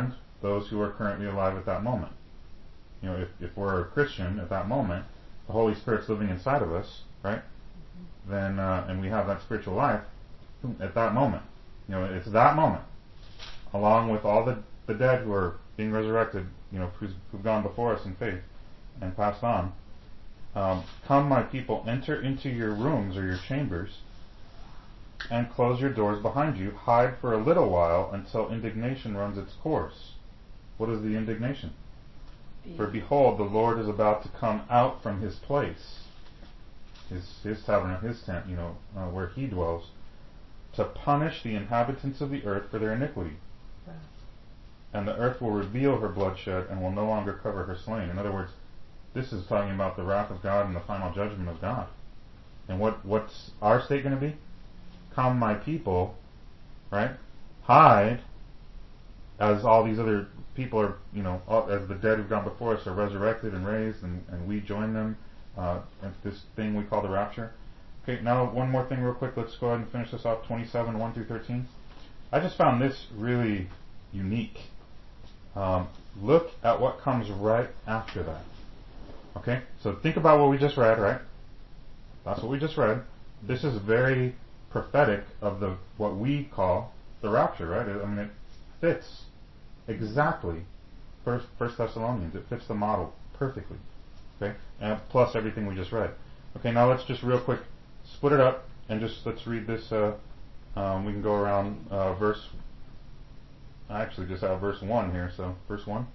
Speaker 2: those who are currently alive at that moment. You know, if we're a Christian at that moment, the Holy Spirit's living inside of us, right? Then and we have that spiritual life at that moment. You know, it's that moment, along with all the dead who are being resurrected, you know, who've gone before us in faith and passed on. Come, my people, enter into your rooms or your chambers, and close your doors behind you. Hide for a little while until indignation runs its course. What is the indignation? For behold, the Lord is about to come out from his place, his tabernacle, his tent, you know, where he dwells, to punish the inhabitants of the earth for their iniquity. And the earth will reveal her bloodshed and will no longer cover her slain. In other words, this is talking about the wrath of God and the final judgment of God. And what's our state going to be? Come, my people, right? Hide, as all these other people are, you know, as the dead who've gone before us are resurrected and raised, and we join them in this thing we call the rapture. Okay, now one more thing real quick. Let's go ahead and finish this off. 27, 1 through 13. I just found this really unique. Look at what comes right after that. Okay, so think about what we just read, right? That's what we just read. This is very prophetic of what we call the rapture, right? I mean, it fits exactly First Thessalonians. It fits the model perfectly. Okay, and plus everything we just read. Okay, now let's just real quick split it up and let's read this. We can go around verse. I actually just have verse 1 here. So verse 1.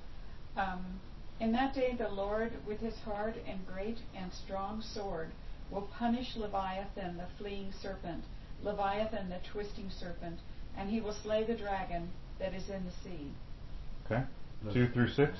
Speaker 7: In that day the Lord with his hard and great and strong sword will punish Leviathan the fleeing serpent, Leviathan the twisting serpent, and he will slay the dragon that is in the sea.
Speaker 2: Okay. 2 through 6.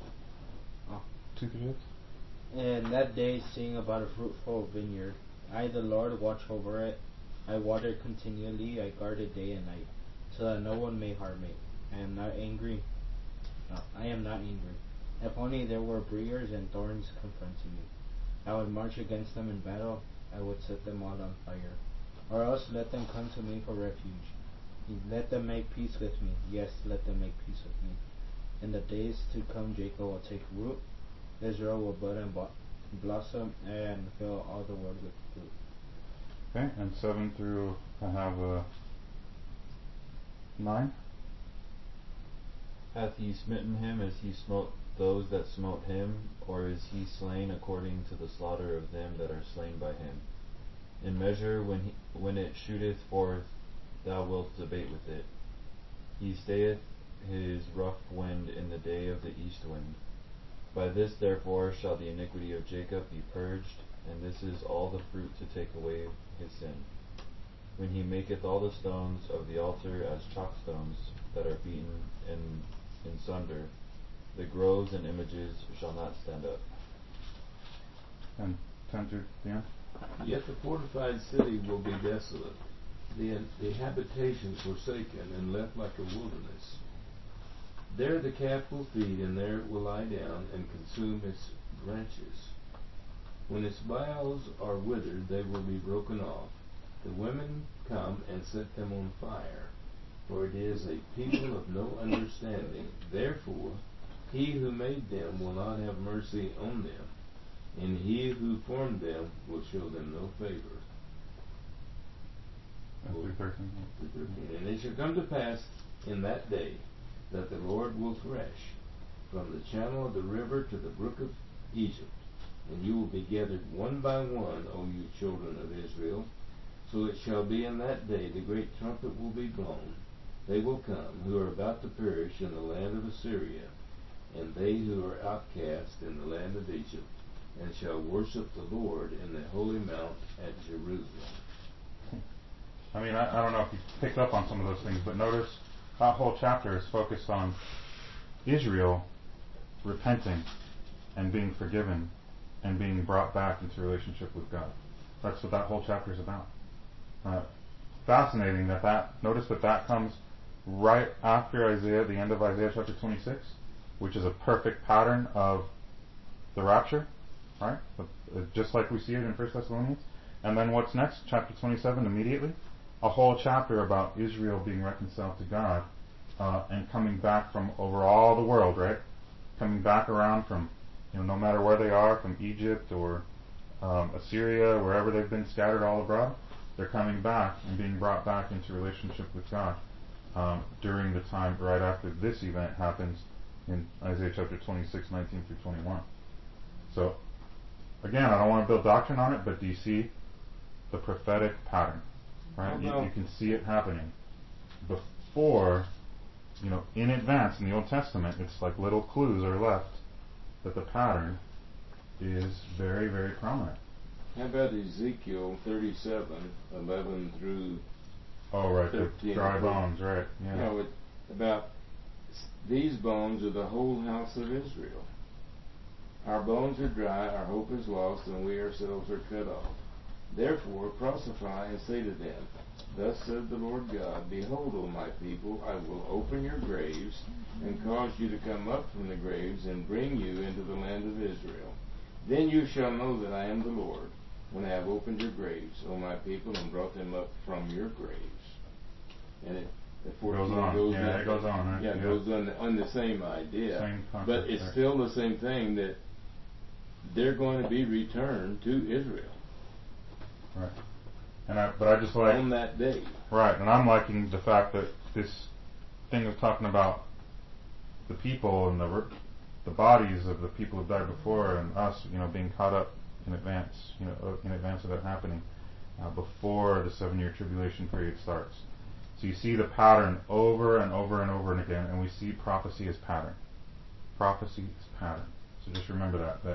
Speaker 2: 2 through 6.
Speaker 3: And that day sing about a fruitful vineyard. I, the Lord, watch over it. I water it continually. I guard it day and night, so that no one may harm it. I am not angry. I am not angry. If only there were briars and thorns confronting me, I would march against them in battle. I would set them all on fire. Or else let them come to me for refuge. Let them make peace with me. Yes, let them make peace with me. In the days to come, Jacob will take root. Israel will bud and blossom and fill all the world with fruit.
Speaker 2: Okay, and 7 through, I have 9.
Speaker 4: Hath he smitten him as he smote those that smote him, or is he slain according to the slaughter of them that are slain by him? In measure when it shooteth forth, thou wilt debate with it. He stayeth his rough wind in the day of the east wind. By this therefore shall the iniquity of Jacob be purged, and this is all the fruit to take away his sin. When he maketh all the stones of the altar as chalk stones that are beaten in sunder, the groves and images shall not stand up.
Speaker 2: And 10 through the end.
Speaker 5: Yet the fortified city will be desolate, the habitations forsaken and left like a wilderness. There the calf will feed, and there it will lie down and consume its branches. When its boughs are withered, they will be broken off. The women come and set them on fire, for it is a people of no understanding. Therefore, he who made them will not have mercy on them, and he who formed them will show them no favor.
Speaker 2: Through 13.
Speaker 5: And it shall come to pass in that day that the Lord will thresh from the channel of the river to the brook of Egypt, and you will be gathered one by one, O you children of Israel. So it shall be in that day the great trumpet will be blown. They will come who are about to perish in the land of Assyria, and they who are outcast in the land of Egypt, and shall worship the Lord in the holy mount at Jerusalem.
Speaker 2: I mean, I don't know if you picked up on some of those things, but notice that whole chapter is focused on Israel repenting and being forgiven and being brought back into relationship with God. That's what that whole chapter is about. Fascinating notice that comes right after Isaiah, the end of Isaiah chapter 26, which is a perfect pattern of the rapture, right? Just like we see it in 1 Thessalonians. And then what's next? Chapter 27 immediately. A whole chapter about Israel being reconciled to God and coming back from over all the world, right? Coming back around from, no matter where they are, from Egypt or Assyria, wherever they've been scattered all abroad, they're coming back and being brought back into relationship with God during the time right after this event happens in Isaiah chapter 26, 19 through 21. So, again, I don't want to build doctrine on it, but do you see the prophetic pattern? Right? You can see it happening before, in advance in the Old Testament. It's like little clues are left that the pattern is very, very prominent.
Speaker 5: How about Ezekiel 37, 11 through
Speaker 2: Oh, right,
Speaker 5: 13?
Speaker 2: the dry bones, right, yeah.
Speaker 5: About these bones are the whole house of Israel. Our bones are dry, our hope is lost, and we ourselves are cut off. Therefore prophesy and say to them, Thus said the Lord God, Behold, O my people, I will open your graves, and cause you to come up from the graves, and bring you into the land of Israel. Then you shall know that I am the Lord, when I have opened your graves, O my people, and brought them up from your graves. And it 14
Speaker 2: goes on.
Speaker 5: goes
Speaker 2: Yeah,
Speaker 5: on.
Speaker 2: it goes on, right?
Speaker 5: Yeah, it goes on the same idea.
Speaker 2: Same concept,
Speaker 5: but it's
Speaker 2: right.
Speaker 5: still the same thing, that they're going to be returned to Israel.
Speaker 2: Right. But I just like
Speaker 5: on that day.
Speaker 2: Right, and I'm liking the fact that this thing of talking about the people and the bodies of the people who died before, and us, being caught up in advance, in advance of that happening, before the 7-year tribulation period starts. So you see the pattern over and over and over and again, and we see prophecy as pattern. Prophecy is pattern. So just remember that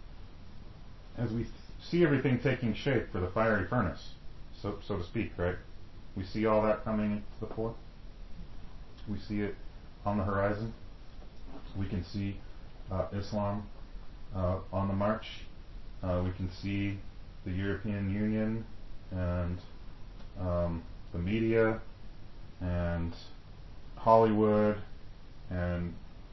Speaker 2: as we see everything taking shape for the fiery furnace, so to speak, right? We see all that coming to the fore. We see it on the horizon. We can see Islam on the march. We can see the European Union and the media and Hollywood, and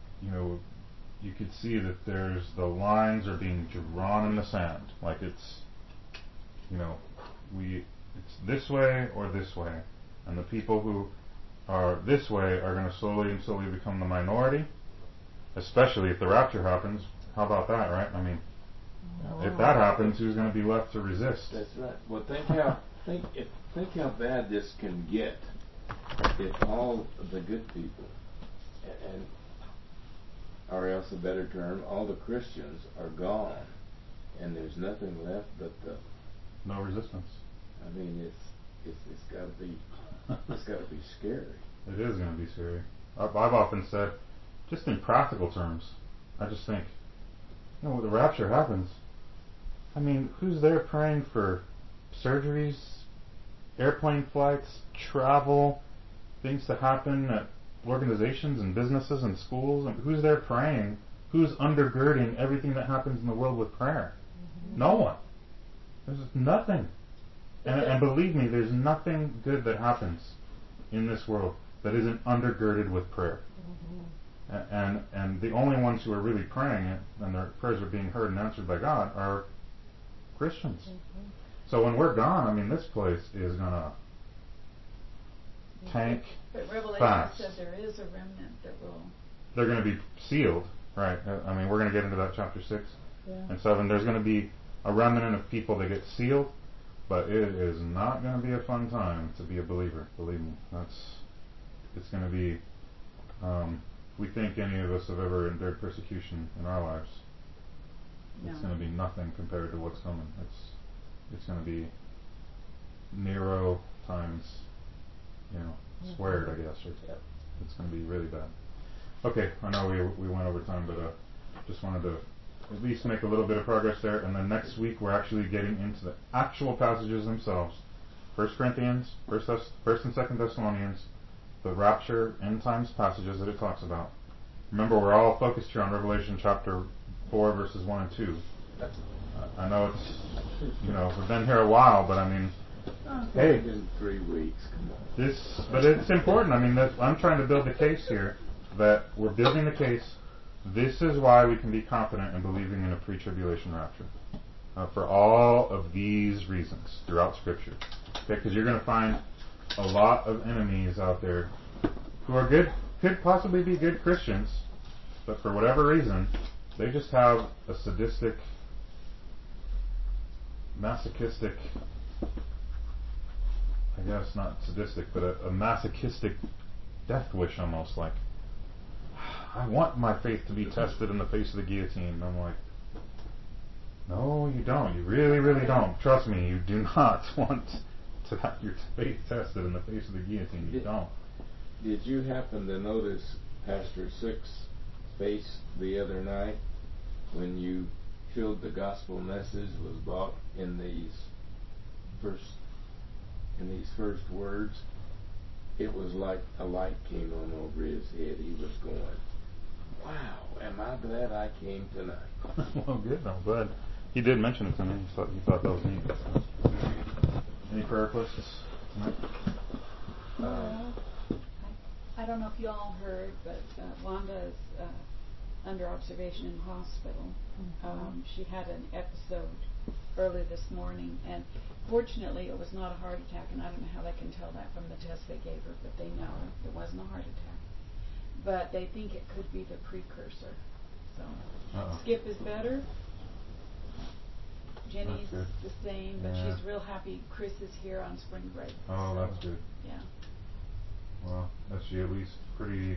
Speaker 2: you could see that there's the lines are being drawn in the sand, like it's it's this way or this way, and the people who are this way are going to slowly become the minority, especially if the rapture happens. How about that, right? I mean, if that happens, who's going to be left to resist?
Speaker 5: That's right. Well, think how bad this can get if all the good people, and or else a better term, all the Christians are gone, and there's nothing left but
Speaker 2: no resistance.
Speaker 5: I mean, it's got to be scary.
Speaker 2: It is going to be scary. I've often said, just in practical terms, I just think, when the rapture happens, I mean, who's there praying for surgeries, airplane flights, travel, things to happen at organizations and businesses and schools? And who's there praying? Who's undergirding everything that happens in the world with prayer? Mm-hmm. No one. There's nothing. And believe me, there's nothing good that happens in this world that isn't undergirded with prayer. Mm-hmm. And the only ones who are really praying it, and their prayers are being heard and answered by God, are Christians. Mm-hmm. So when we're gone, I mean, this place is going to tank
Speaker 7: But Revelation
Speaker 2: fast.
Speaker 7: said there is a remnant that will...
Speaker 2: They're going to be sealed, right? I mean, we're going to get into that chapter 6 and 7. There's going to be a remnant of people that get sealed, but it is not going to be a fun time to be a believer, believe me. It's going to be, we think any of us have ever endured persecution in our lives. It's going to be nothing compared to what's coming. It's going to be Nero times, squared, I guess. It's going to be really bad. Okay, I know we went over time, but just wanted to at least make a little bit of progress there. And then next week we're actually getting into the actual passages themselves. 1 Corinthians, 1st and 2nd Thessalonians, the rapture, end times passages that it talks about. Remember, we're all focused here on Revelation chapter 4, verses 1 and 2. I know it's, we've been here a while, but I mean, hey,
Speaker 5: it's been 3 weeks. Come on.
Speaker 2: But it's important. I mean, I'm trying to build the case here that we're building the case. This is why we can be confident in believing in a pre-tribulation rapture. For all of these reasons throughout Scripture. Okay, because you're going to find a lot of enemies out there who are good could possibly be good Christians, but for whatever reason, they just have a sadistic, masochistic, I guess not sadistic, but a masochistic death wish almost. Like, I want my faith to be tested in the face of the guillotine. And I'm like, no, you don't. You really, really don't. Trust me, you do not want to have your faith tested in the face of the guillotine. You don't.
Speaker 5: Did you happen to notice Pastor Sick's face the other night when you filled the gospel message was bought in these first words? It was like a light came on over his head. He was going, wow, am I glad I came tonight.
Speaker 2: Well, good. I'm glad. He did mention it to me. He thought that was neat. Any prayer requests tonight?
Speaker 7: I don't know if you all heard, but Wanda is under observation in hospital. She had an episode early this morning, and fortunately it was not a heart attack, and I don't know how they can tell that from the test they gave her, but they know it wasn't a heart attack. But they think it could be the precursor. So Skip is better. Jenny's the same, but she's real happy Chris is here on spring break.
Speaker 2: Oh,
Speaker 7: so,
Speaker 2: that's good.
Speaker 7: Yeah.
Speaker 2: Well, is she at least pretty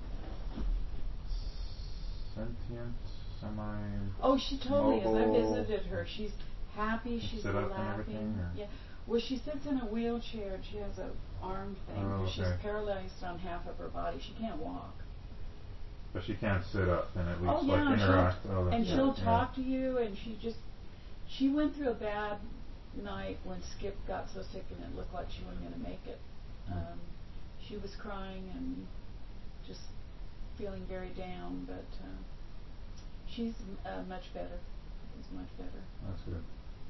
Speaker 2: sentient, semi?
Speaker 7: Oh, she totally is. I
Speaker 2: mobile?
Speaker 7: visited her. She's happy. She's
Speaker 2: sit up and
Speaker 7: laughing.
Speaker 2: everything, or?
Speaker 7: Yeah. Well, she sits in a wheelchair and she has a arm thing.
Speaker 2: Oh,
Speaker 7: She's
Speaker 2: okay.
Speaker 7: paralyzed on half of her body. She can't walk.
Speaker 2: But she can sit up and at least
Speaker 7: Oh yeah,
Speaker 2: like interact.
Speaker 7: and
Speaker 2: That's
Speaker 7: she'll
Speaker 2: good.
Speaker 7: talk to you, and she went through a bad night when Skip got so sick and it looked like she wasn't going to make it. She was crying and just feeling very down, but she's much better. She's much better.
Speaker 2: That's good.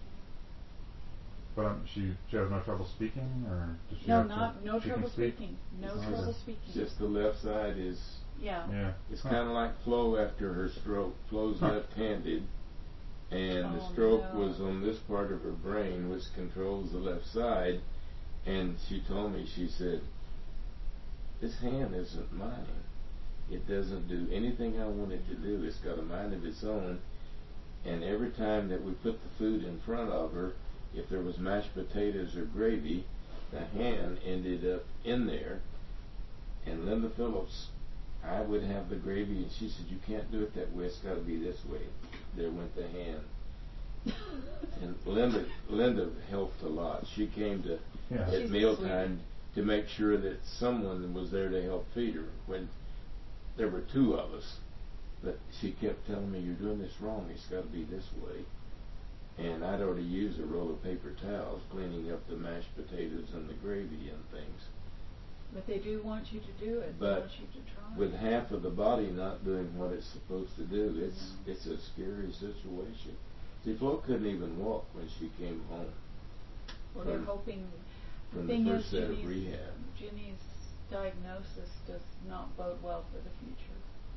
Speaker 2: But she has no trouble speaking, or does she
Speaker 7: No,
Speaker 2: have
Speaker 7: no
Speaker 2: she
Speaker 7: trouble
Speaker 2: can speak?
Speaker 7: speaking. No
Speaker 2: Oh,
Speaker 7: trouble
Speaker 2: good.
Speaker 7: speaking.
Speaker 5: Just the left side is,
Speaker 7: Yeah.
Speaker 2: Yeah.
Speaker 5: it's kind of like Flo after her stroke. Flo's left-handed, and the
Speaker 7: Oh,
Speaker 5: stroke
Speaker 7: no.
Speaker 5: was on this part of her brain, which controls the left side. And she told me, she said, this hand isn't mine. It doesn't do anything I want it to do. It's got a mind of its own. And every time that we put the food in front of her, if there was mashed potatoes or gravy, the hand ended up in there. And Linda Phillips, I would have the gravy, and she said, you can't do it that way. It's got to be this way. There went the hand. And Linda helped a lot. She came to at
Speaker 7: She's
Speaker 5: mealtime to make sure that someone was there to help feed her. When there were two of us, but she kept telling me, you're doing this wrong. It's got to be this way. And I'd already used a roll of paper towels cleaning up the mashed potatoes and the gravy and things.
Speaker 7: But they do want you to do it. They
Speaker 5: But
Speaker 7: want you to try.
Speaker 5: with half of the body not doing what it's supposed to do, it's a scary situation. See, Flo couldn't even walk when she came home.
Speaker 7: Well, they're hoping. The
Speaker 5: From
Speaker 7: thing
Speaker 5: the first
Speaker 7: is,
Speaker 5: set of rehab.
Speaker 7: Ginny's diagnosis does not bode well for the future.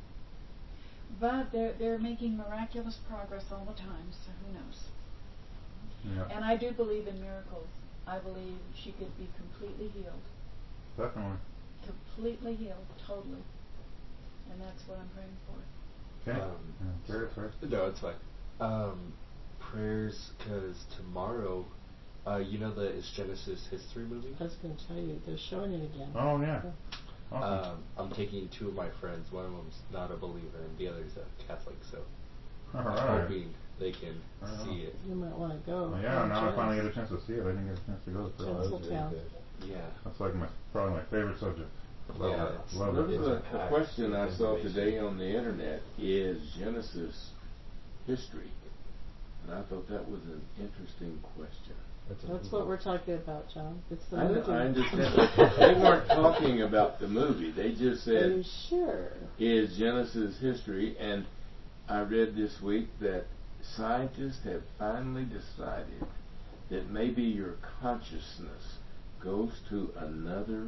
Speaker 7: But they're making miraculous progress all the time, so who knows?
Speaker 2: Yeah.
Speaker 7: And I do believe in miracles. I believe she could be completely healed.
Speaker 2: Definitely.
Speaker 7: Completely healed, totally. And that's what I'm praying for.
Speaker 2: Okay. Garrett, sorry.
Speaker 8: No, it's fine. Prayers, because tomorrow, you know the Is Genesis History movie?
Speaker 1: I was going to tell you, they're showing it again.
Speaker 2: Oh yeah. Awesome.
Speaker 8: I'm taking two of my friends. One of them's not a believer, and the other's a Catholic. So
Speaker 2: All
Speaker 8: I'm
Speaker 2: right.
Speaker 8: hoping they can see it.
Speaker 1: You might want to go.
Speaker 2: Well, yeah, now I finally get a chance to see it. I didn't get a chance to go. So
Speaker 1: Tinseltown.
Speaker 8: Yeah.
Speaker 2: that's like probably my favorite subject. Love
Speaker 8: Yeah,
Speaker 2: it. Love
Speaker 5: There
Speaker 2: it.
Speaker 5: was
Speaker 8: It's
Speaker 5: a question I saw today on the internet, is Genesis history? And I thought that was an interesting question.
Speaker 1: That's what we're talking about, John. It's the
Speaker 5: I
Speaker 1: movie.
Speaker 5: understand. They weren't talking about the movie. They just
Speaker 1: Are you
Speaker 5: said,
Speaker 1: sure?
Speaker 5: is Genesis history? And I read this week that scientists have finally decided that maybe your consciousness goes to another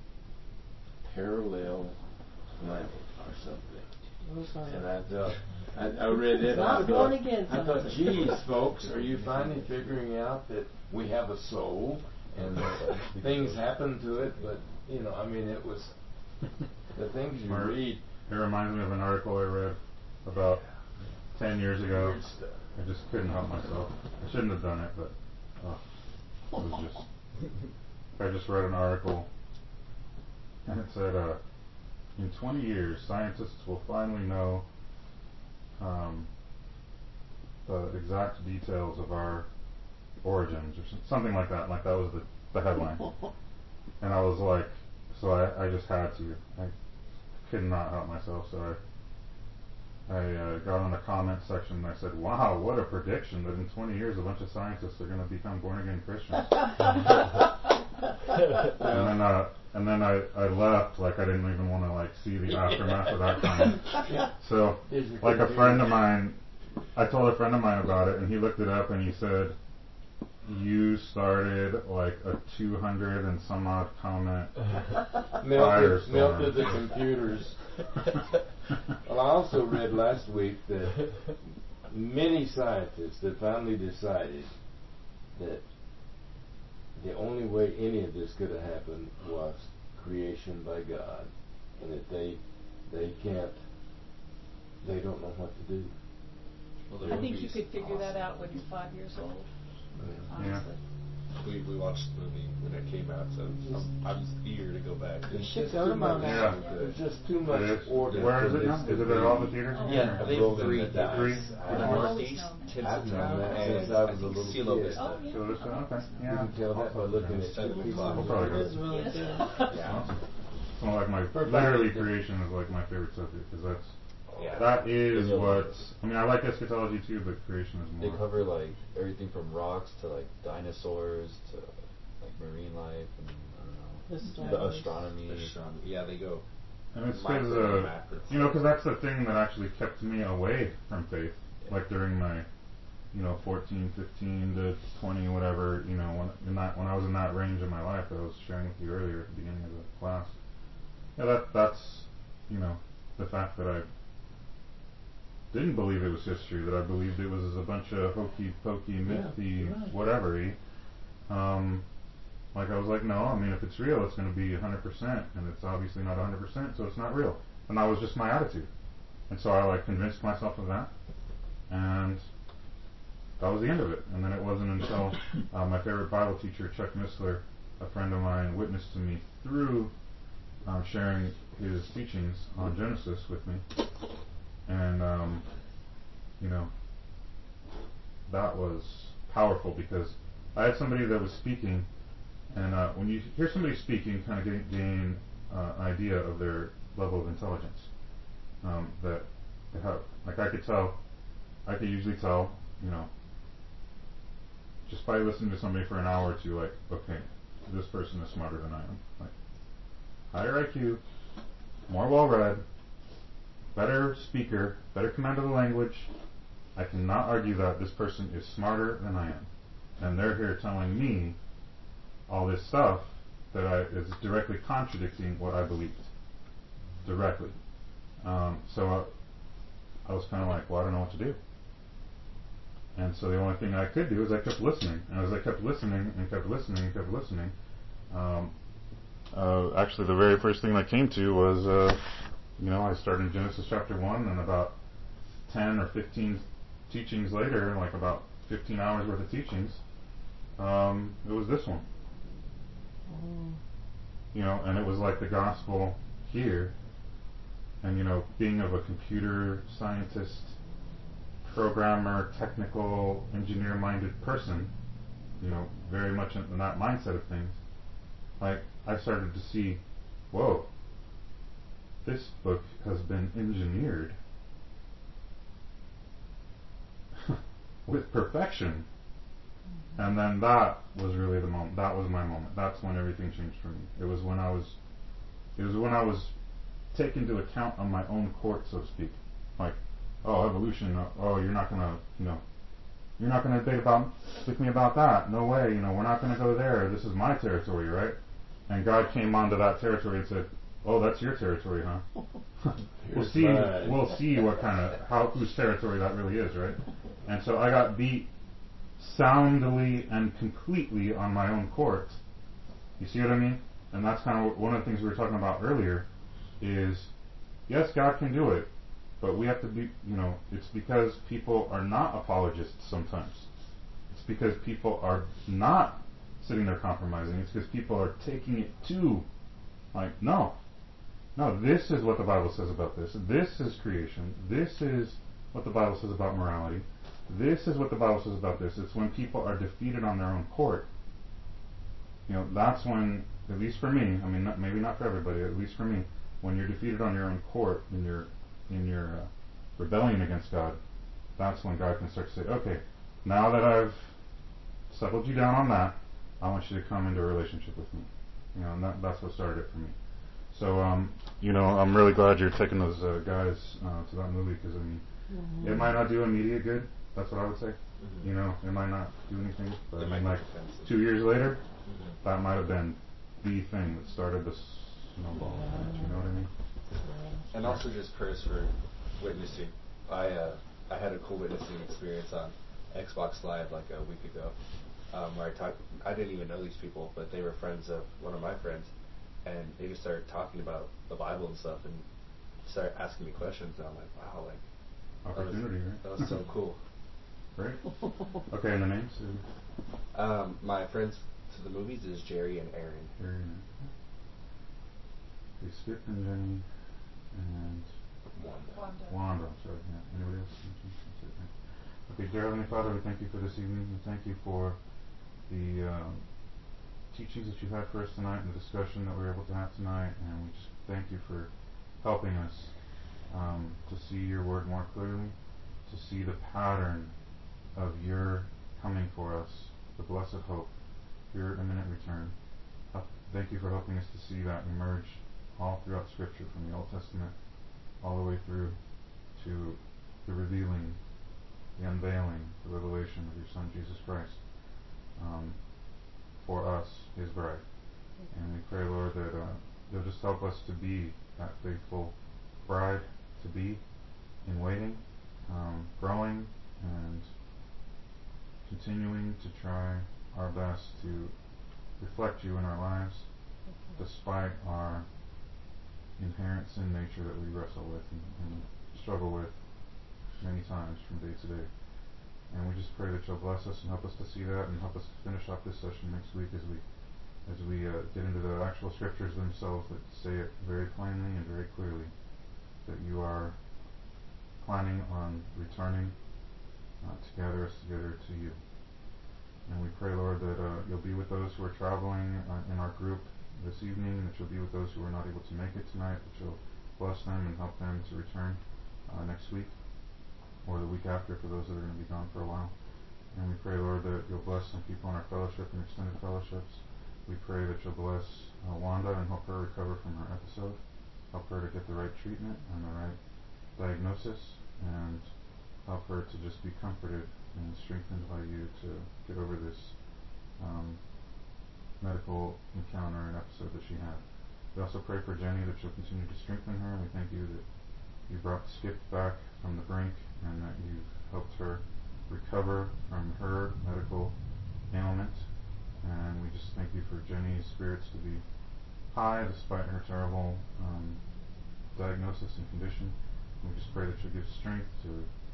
Speaker 5: parallel planet or something. And I thought, I read it and I
Speaker 1: Not born
Speaker 5: thought,
Speaker 1: again,
Speaker 5: geez, folks, are you finally figuring out that we have a soul and that things happen to it? But, I mean, it was The things you
Speaker 2: Or-
Speaker 5: read.
Speaker 2: It reminds me of an article I read about 10 years ago.
Speaker 8: Weird stuff.
Speaker 2: I just couldn't help myself. I shouldn't have done it, but it was just. I just read an article, and it said, in 20 years, scientists will finally know the exact details of our origins, or something like that. Like that was the headline. And I was like, so I just had to. I could not help myself, so I got on the comment section and I said, wow, what a prediction that in 20 years a bunch of scientists are going to become born-again Christians. And then I left, like I didn't even want to like see the aftermath of that comment. So, like a friend of mine, I told a friend of mine about it, and he looked it up and he said, you started like a 200 and some odd comment
Speaker 5: melted the computers. Well, I also read last week that many scientists have finally decided that the only way any of this could have happened was creation by God, and that they don't know what to do.
Speaker 6: Well,
Speaker 7: I think you could figure that out when you're 5 years old. Honestly.
Speaker 8: We watched the movie when it came out, so I'm eager to go back.
Speaker 1: You should go tomorrow
Speaker 2: Yeah.
Speaker 1: night.
Speaker 5: There's just too much
Speaker 2: It is.
Speaker 5: order.
Speaker 2: Where is
Speaker 5: to
Speaker 2: it now?
Speaker 5: this
Speaker 2: Is it
Speaker 5: to
Speaker 2: at
Speaker 5: be-
Speaker 2: all the theaters?
Speaker 8: Yeah, I think
Speaker 5: Rolling
Speaker 8: 3
Speaker 5: the dice.
Speaker 2: Three?
Speaker 8: The
Speaker 5: I've
Speaker 8: Northeast,
Speaker 5: I've known that
Speaker 8: and
Speaker 5: since I
Speaker 8: I
Speaker 5: was a
Speaker 8: think
Speaker 5: little
Speaker 8: Cielo
Speaker 5: kid.
Speaker 8: Vista.
Speaker 7: Oh, yeah.
Speaker 2: So this, okay,
Speaker 5: You
Speaker 2: yeah.
Speaker 5: can tell that by looking at
Speaker 8: 7
Speaker 5: pieces
Speaker 8: o'clock.
Speaker 2: We'll
Speaker 5: of
Speaker 2: probably
Speaker 1: It
Speaker 2: go.
Speaker 1: is really
Speaker 7: Yes.
Speaker 1: good.
Speaker 8: Yeah.
Speaker 2: It's one of like my literally creation is like my favorite subject because
Speaker 8: Yeah.
Speaker 2: that is
Speaker 4: Yeah.
Speaker 2: what I mean. I like eschatology too, but creation is
Speaker 4: They
Speaker 2: more.
Speaker 4: cover like everything from rocks to like dinosaurs to like marine life and I don't know,
Speaker 1: Astronomy.
Speaker 4: the astronomy.
Speaker 8: Yeah, they go.
Speaker 2: And it's
Speaker 8: Micro
Speaker 2: because,
Speaker 8: and macro.
Speaker 2: because that's the thing that actually kept me away from faith. Like during my, 14, 15 to 20, whatever, when I was in that range of my life that I was sharing with you earlier at the beginning of the class. Yeah, that's, the fact that I didn't believe it was history, that I believed it was a bunch of hokey pokey, mythy,
Speaker 1: right.
Speaker 2: whatever-y. Like I was like, no, I mean, if it's real, it's going to be 100%, and it's obviously not 100%, so it's not real. And that was just my attitude. And so I like convinced myself of that, and that was the end of it. And then it wasn't until my favorite Bible teacher, Chuck Missler, a friend of mine, witnessed to me through sharing his teachings on Genesis with me, and that was powerful because I had somebody that was speaking. And when you hear somebody speaking, you kind of gain idea of their level of intelligence. That they have, like I could usually tell, just by listening to somebody for an hour or two, like, okay, this person is smarter than I am. Like, higher IQ, more well-read, better speaker, better command of the language. I cannot argue that this person is smarter than I am. And they're here telling me all this stuff that is directly contradicting what I believed. Directly. So I was kind of like, well, I don't know what to do. And so the only thing I could do is I kept listening. And as I kept listening and kept listening and kept listening, actually the very first thing I came to was, I started in Genesis chapter 1, and about 10 or 15 teachings later, like about 15 hours worth of teachings, it was this one. And it was like the gospel here. And, being of a computer scientist, programmer, technical, engineer-minded person, very much in that mindset of things, like, I started to see, whoa, this book has been engineered with perfection. And then that was really the moment. That was my moment. That's when everything changed for me. It was when I was taken to account on my own court, so to speak. Like, oh, evolution. Oh, you're not gonna debate with me about that. No way. We're not gonna go there. This is my territory, right? And God came onto that territory and said, oh, that's your territory, huh? We'll see what whose territory that really is, right? And so I got beat soundly and completely on my own court. You see what I mean? And that's kind of one of the things we were talking about earlier, is, yes, God can do it, but we have to be, it's because people are not apologists sometimes. It's because people are not sitting there compromising. It's because people are taking it to, no, this is what the Bible says about this. This is creation. This is what the Bible says about morality. This is what the Bible says about this. It's when people are defeated on their own court. That's when, at least for me, maybe not for everybody, at least for me, when you're defeated on your own court in your rebellion against God, that's when God can start to say, okay, now that I've settled you down on that, I want you to come into a relationship with me. And that's what started it for me. So, I'm really glad you're taking those guys to that movie, because it might not do immediate good. That's what I would say. Mm-hmm. It might not do anything, but 2 years later, that might have been the thing that started the snowball. You know what I mean?
Speaker 8: And also just prayers for witnessing. I had a cool witnessing experience on Xbox Live like a week ago, where I didn't even know these people, but they were friends of one of my friends, and they just started talking about the Bible and stuff, and started asking me questions, and I'm like, wow,
Speaker 2: opportunity, right?
Speaker 8: That was so cool.
Speaker 2: Great. Okay, and the names?
Speaker 8: My friends to the movies is Jerry and Aaron.
Speaker 2: Okay, Skip and Jenny and Wanda. Sorry, yeah. Anybody else? Okay, dear Heavenly Father, we thank you for this evening. We thank you for the teachings that you had for us tonight and the discussion that we were able to have tonight, and we just thank you for helping us to see your word more clearly, to see the pattern of your coming for us, the blessed hope, your imminent return. Thank you for helping us to see that emerge all throughout Scripture, from the Old Testament all the way through to the revealing, the unveiling, the revelation of your Son, Jesus Christ, for us, his bride. And we pray, Lord, that you'll just help us to be that faithful bride, to be in waiting, growing, and continuing to try our best to reflect you in our lives, despite our inherent sin nature that we wrestle with and struggle with many times from day to day. And we just pray that you'll bless us and help us to see that, and help us to finish off this session next week as we get into the actual scriptures themselves that say it very plainly and very clearly that you are planning on returning to gather us together to you. And we pray, Lord, that you'll be with those who are traveling in our group this evening, that you'll be with those who are not able to make it tonight, that you'll bless them and help them to return next week or the week after for those that are going to be gone for a while. And we pray, Lord, that you'll bless some people in our fellowship and extended fellowships. We pray that you'll bless Wanda and help her recover from her episode, help her to get the right treatment and the right diagnosis, and help her to just be comforted and strengthened by you to get over this medical encounter and episode that she had. We also pray for Jenny that you'll continue to strengthen her. We thank you that you brought Skip back from the brink and that you've helped her recover from her medical ailment. And we just thank you for Jenny's spirits to be high despite her terrible diagnosis and condition. We just pray that you'll give strength to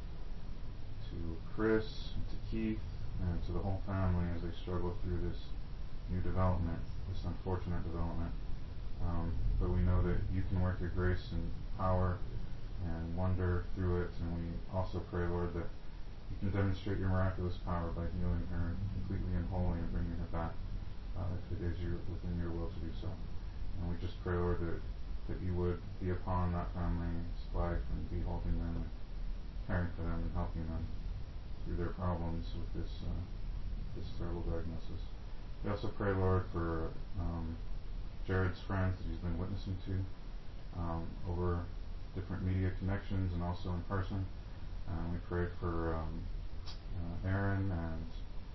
Speaker 2: Chris, and to Keith, and to the whole family as they struggle through this new development, this unfortunate development. But we know that you can work your grace and power and wonder through it, and we also pray, Lord, that you can demonstrate your miraculous power by healing her completely and wholly and bringing her back if it is within your will to do so. And we just pray, Lord, that you would be upon that family's life and be helping them and caring for them and helping them through their problems with this terrible diagnosis. We also pray, Lord, for Jared's friends that he's been witnessing to over different media connections and also in person. We pray for Aaron and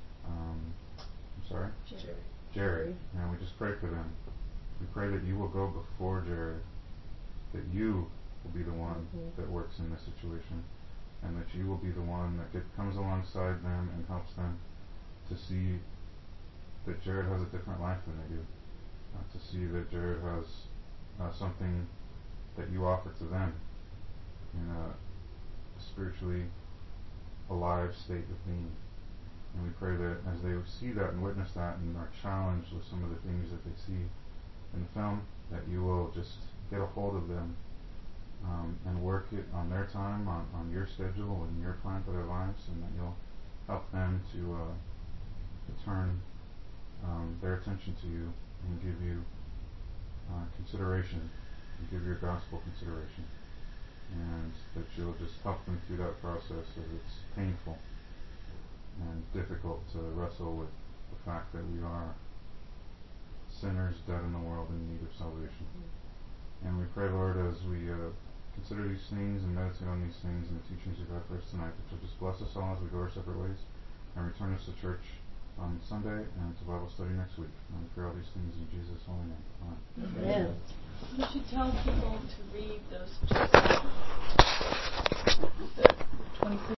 Speaker 2: Jerry. And we just pray for them. We pray that you will go before Jared, that you will be the one that works in this situation, and that you will be the one that comes alongside them and helps them to see that Jared has a different life than they do, to see that Jared has something that you offer to them in a spiritually alive state of being. And we pray that as they see that and witness that and are challenged with some of the things that they see in the film, that you will just get a hold of them and work it on their time, on your schedule and your plan for their lives, and that you'll help them to turn their attention to you and give you consideration, and give your gospel consideration, and that you'll just help them through that process as it's painful and difficult to wrestle with the fact that we are sinners dead in the world in need of salvation. And we pray, Lord, as we consider these things and meditate on these things and the teachings you've had for us tonight, that you'll just bless us all as we go our separate ways and return us to church on Sunday and to Bible study next week. And we pray all these things in Jesus' holy name. Amen.
Speaker 1: Amen.
Speaker 7: You should tell people to read those 2
Speaker 1: 26